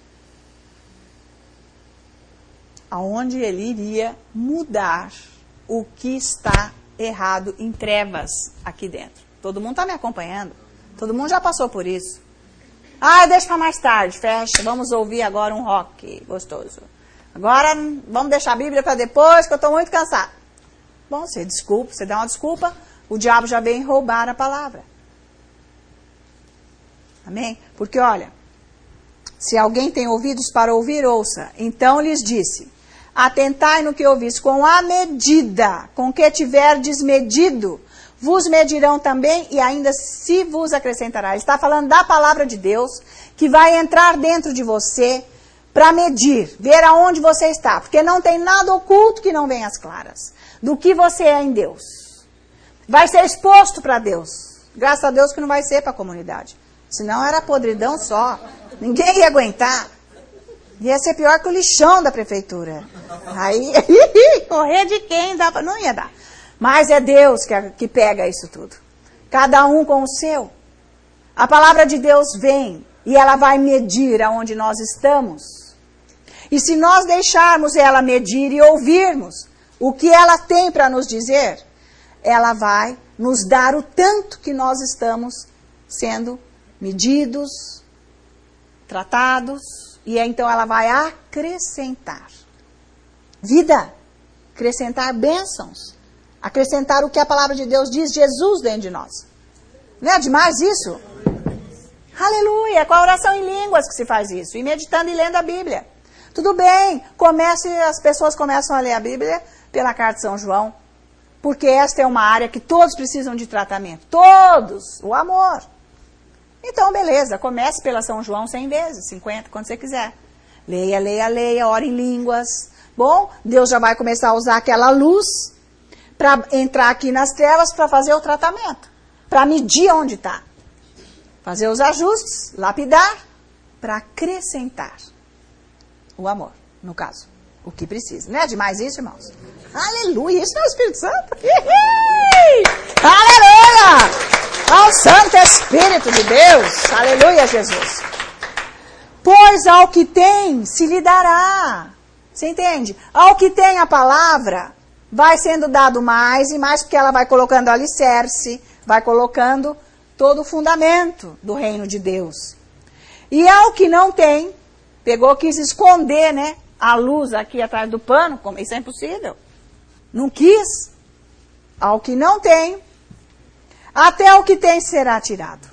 Aonde ele iria mudar o que está errado em trevas aqui dentro. Todo mundo está me acompanhando? Todo mundo já passou por isso. Deixa para mais tarde, fecha. Vamos ouvir agora um rock gostoso. Agora vamos deixar a Bíblia para depois, que eu estou muito cansado. Bom, você dá uma desculpa, o diabo já vem roubar a palavra. Amém? Porque olha, se alguém tem ouvidos para ouvir, ouça. Então lhes disse: atentai no que ouvis, com a medida com que tiverdes medido, vos medirão também e ainda se vos acrescentará. Ele está falando da palavra de Deus, que vai entrar dentro de você para medir, ver aonde você está. Porque não tem nada oculto que não venha às claras. Do que você é em Deus. Vai ser exposto para Deus. Graças a Deus que não vai ser para a comunidade. Senão era podridão só. Ninguém ia aguentar. Ia ser pior que o lixão da prefeitura. Aí, correr de quem? Não ia dar. Mas é Deus que pega isso tudo. Cada um com o seu. A palavra de Deus vem e ela vai medir aonde nós estamos. E se nós deixarmos ela medir e ouvirmos o que ela tem para nos dizer, ela vai nos dar o tanto que nós estamos sendo medidos, tratados, e então ela vai acrescentar vida, acrescentar bênçãos, acrescentar o que a palavra de Deus diz, Jesus dentro de nós. Não é demais isso? Aleluia! É com a oração em línguas que se faz isso, e meditando e lendo a Bíblia. Tudo bem, as pessoas começam a ler a Bíblia pela carta de São João, porque esta é uma área que todos precisam de tratamento. Todos! O amor. Então, beleza, comece pela São João 100 vezes, 50, quando você quiser. Leia, leia, leia, ore em línguas. Bom, Deus já vai começar a usar aquela luz para entrar aqui nas trevas para fazer o tratamento. Para medir onde está. Fazer os ajustes, lapidar, para acrescentar o amor, no caso. O que precisa. Não é demais isso, irmãos? Aleluia! Isso não é o Espírito Santo? Aleluia! Ao Santo Espírito de Deus. Aleluia, Jesus. Pois ao que tem, se lhe dará. Você entende? Ao que tem a palavra, vai sendo dado mais e mais, porque ela vai colocando alicerce, vai colocando todo o fundamento do reino de Deus. E ao que não tem, quis esconder, né? A luz aqui atrás do pano, como isso é impossível. Não quis. Ao que não tem, até o que tem será tirado.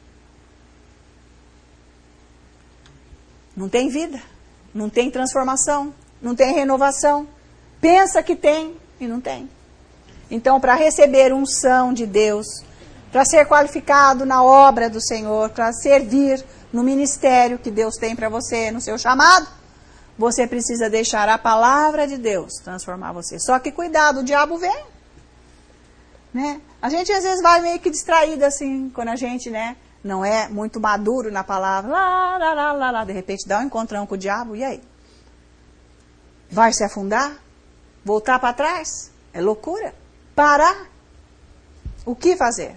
Não tem vida, não tem transformação, não tem renovação. Pensa que tem e não tem. Então, para receber unção de Deus, para ser qualificado na obra do Senhor, para servir no ministério que Deus tem para você, no seu chamado, você precisa deixar a palavra de Deus transformar você. Só que cuidado, o diabo vem. Né? A gente às vezes vai meio que distraído assim, quando a gente, né, não é muito maduro na palavra. De repente dá um encontrão com o diabo, e aí? Vai se afundar? Voltar para trás? É loucura. Parar? O que fazer?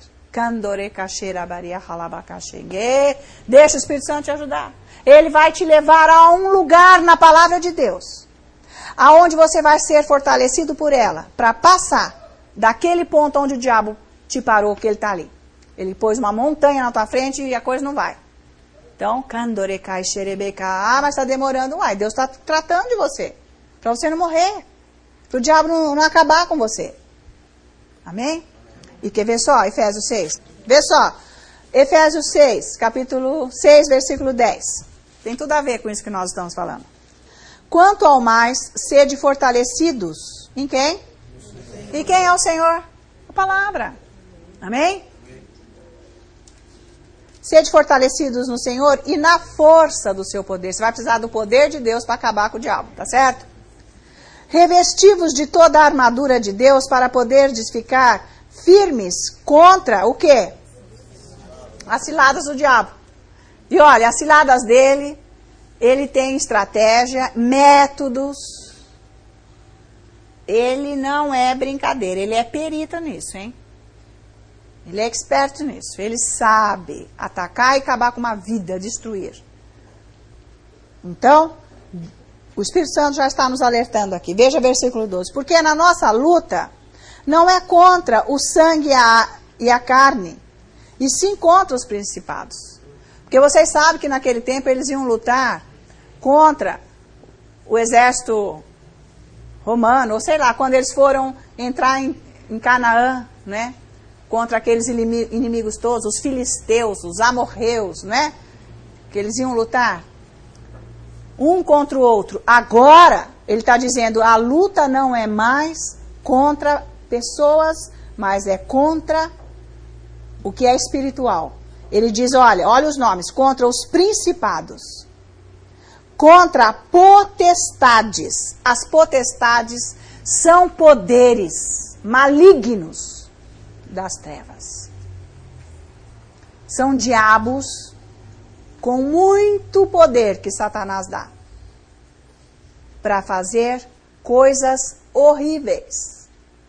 Deixa o Espírito Santo te ajudar. Ele vai te levar a um lugar na palavra de Deus, aonde você vai ser fortalecido por ela, para passar daquele ponto onde o diabo te parou, que ele está ali. Ele pôs uma montanha na tua frente e a coisa não vai. Então, mas está demorando. Deus está tratando de você, para você não morrer, para o diabo não acabar com você. Amém? E quer ver só, Efésios 6? Vê só. Efésios 6, capítulo 6, versículo 10. Tem tudo a ver com isso que nós estamos falando. Quanto ao mais, sede fortalecidos. Em quem? E quem é o Senhor? A palavra. Amém? Sede fortalecidos no Senhor e na força do seu poder. Você vai precisar do poder de Deus para acabar com o diabo, tá certo? Revestivos de toda a armadura de Deus para poderdes ficar firmes contra o quê? As ciladas do diabo. E olha, as ciladas dele, ele tem estratégia, métodos. Ele não é brincadeira, ele é perito nisso, hein? Ele é experto nisso. Ele sabe atacar e acabar com uma vida, destruir. Então, o Espírito Santo já está nos alertando aqui. Veja versículo 12. Porque na nossa luta não é contra o sangue e a carne, e sim contra os principados. Porque vocês sabem que naquele tempo eles iam lutar contra o exército romano, ou sei lá, quando eles foram entrar em Canaã, né? Contra aqueles inimigos todos, os filisteus, os amorreus, né? Que eles iam lutar um contra o outro. Agora, ele está dizendo, a luta não é mais contra pessoas, mas é contra o que é espiritual. Ele diz, olha os nomes, contra os principados, contra potestades. As potestades são poderes malignos das trevas. São diabos com muito poder que Satanás dá para fazer coisas horríveis.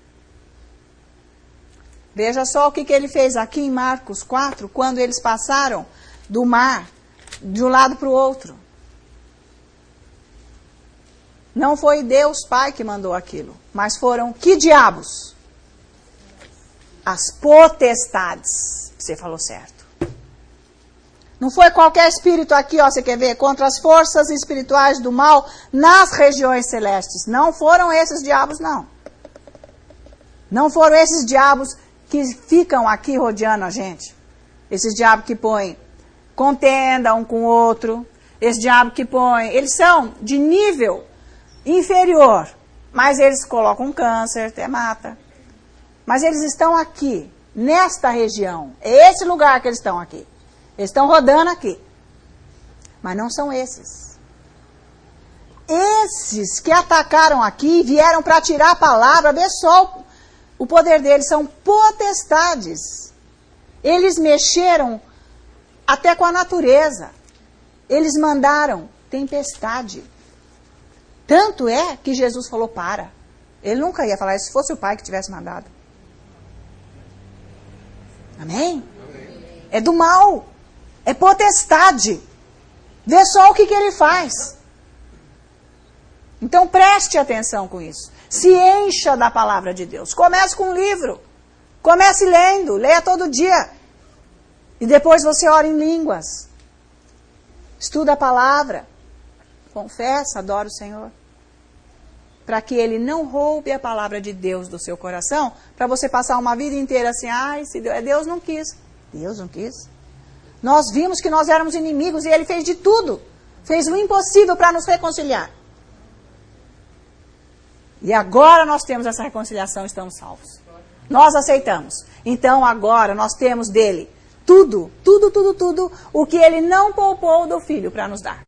Veja só o que ele fez aqui em Marcos 4, quando eles passaram do mar de um lado para o outro. Não foi Deus Pai que mandou aquilo, mas foram que diabos? As potestades. Você falou certo. Não foi qualquer espírito aqui, ó, você quer ver? Contra as forças espirituais do mal nas regiões celestes. Não foram esses diabos, não. Não foram esses diabos que ficam aqui rodeando a gente. Esses diabos que põem contenda um com o outro. Esse diabo que põe... Eles são de nível inferior. Mas eles colocam câncer, até mata. Mas eles estão aqui, nesta região. É esse lugar que eles estão aqui. Eles estão rodando aqui. Mas não são esses. Esses que atacaram aqui, vieram para tirar a palavra, vê só o poder deles, são potestades. Eles mexeram até com a natureza. Eles mandaram tempestade. Tanto é que Jesus falou, para. Ele nunca ia falar isso se fosse o Pai que tivesse mandado. Amém? Amém? É do mal. É potestade. Vê só o que ele faz. Então preste atenção com isso. Se encha da palavra de Deus. Comece com um livro. Comece lendo. Leia todo dia. E depois você ora em línguas. Estuda a palavra. Confessa, adora o Senhor. Para que ele não roube a palavra de Deus do seu coração, para você passar uma vida inteira assim, se Deus não quis. Deus não quis. Nós vimos que nós éramos inimigos e ele fez de tudo. Fez o impossível para nos reconciliar. E agora nós temos essa reconciliação e estamos salvos. Nós aceitamos. Então agora nós temos dele tudo o que ele não poupou do Filho para nos dar.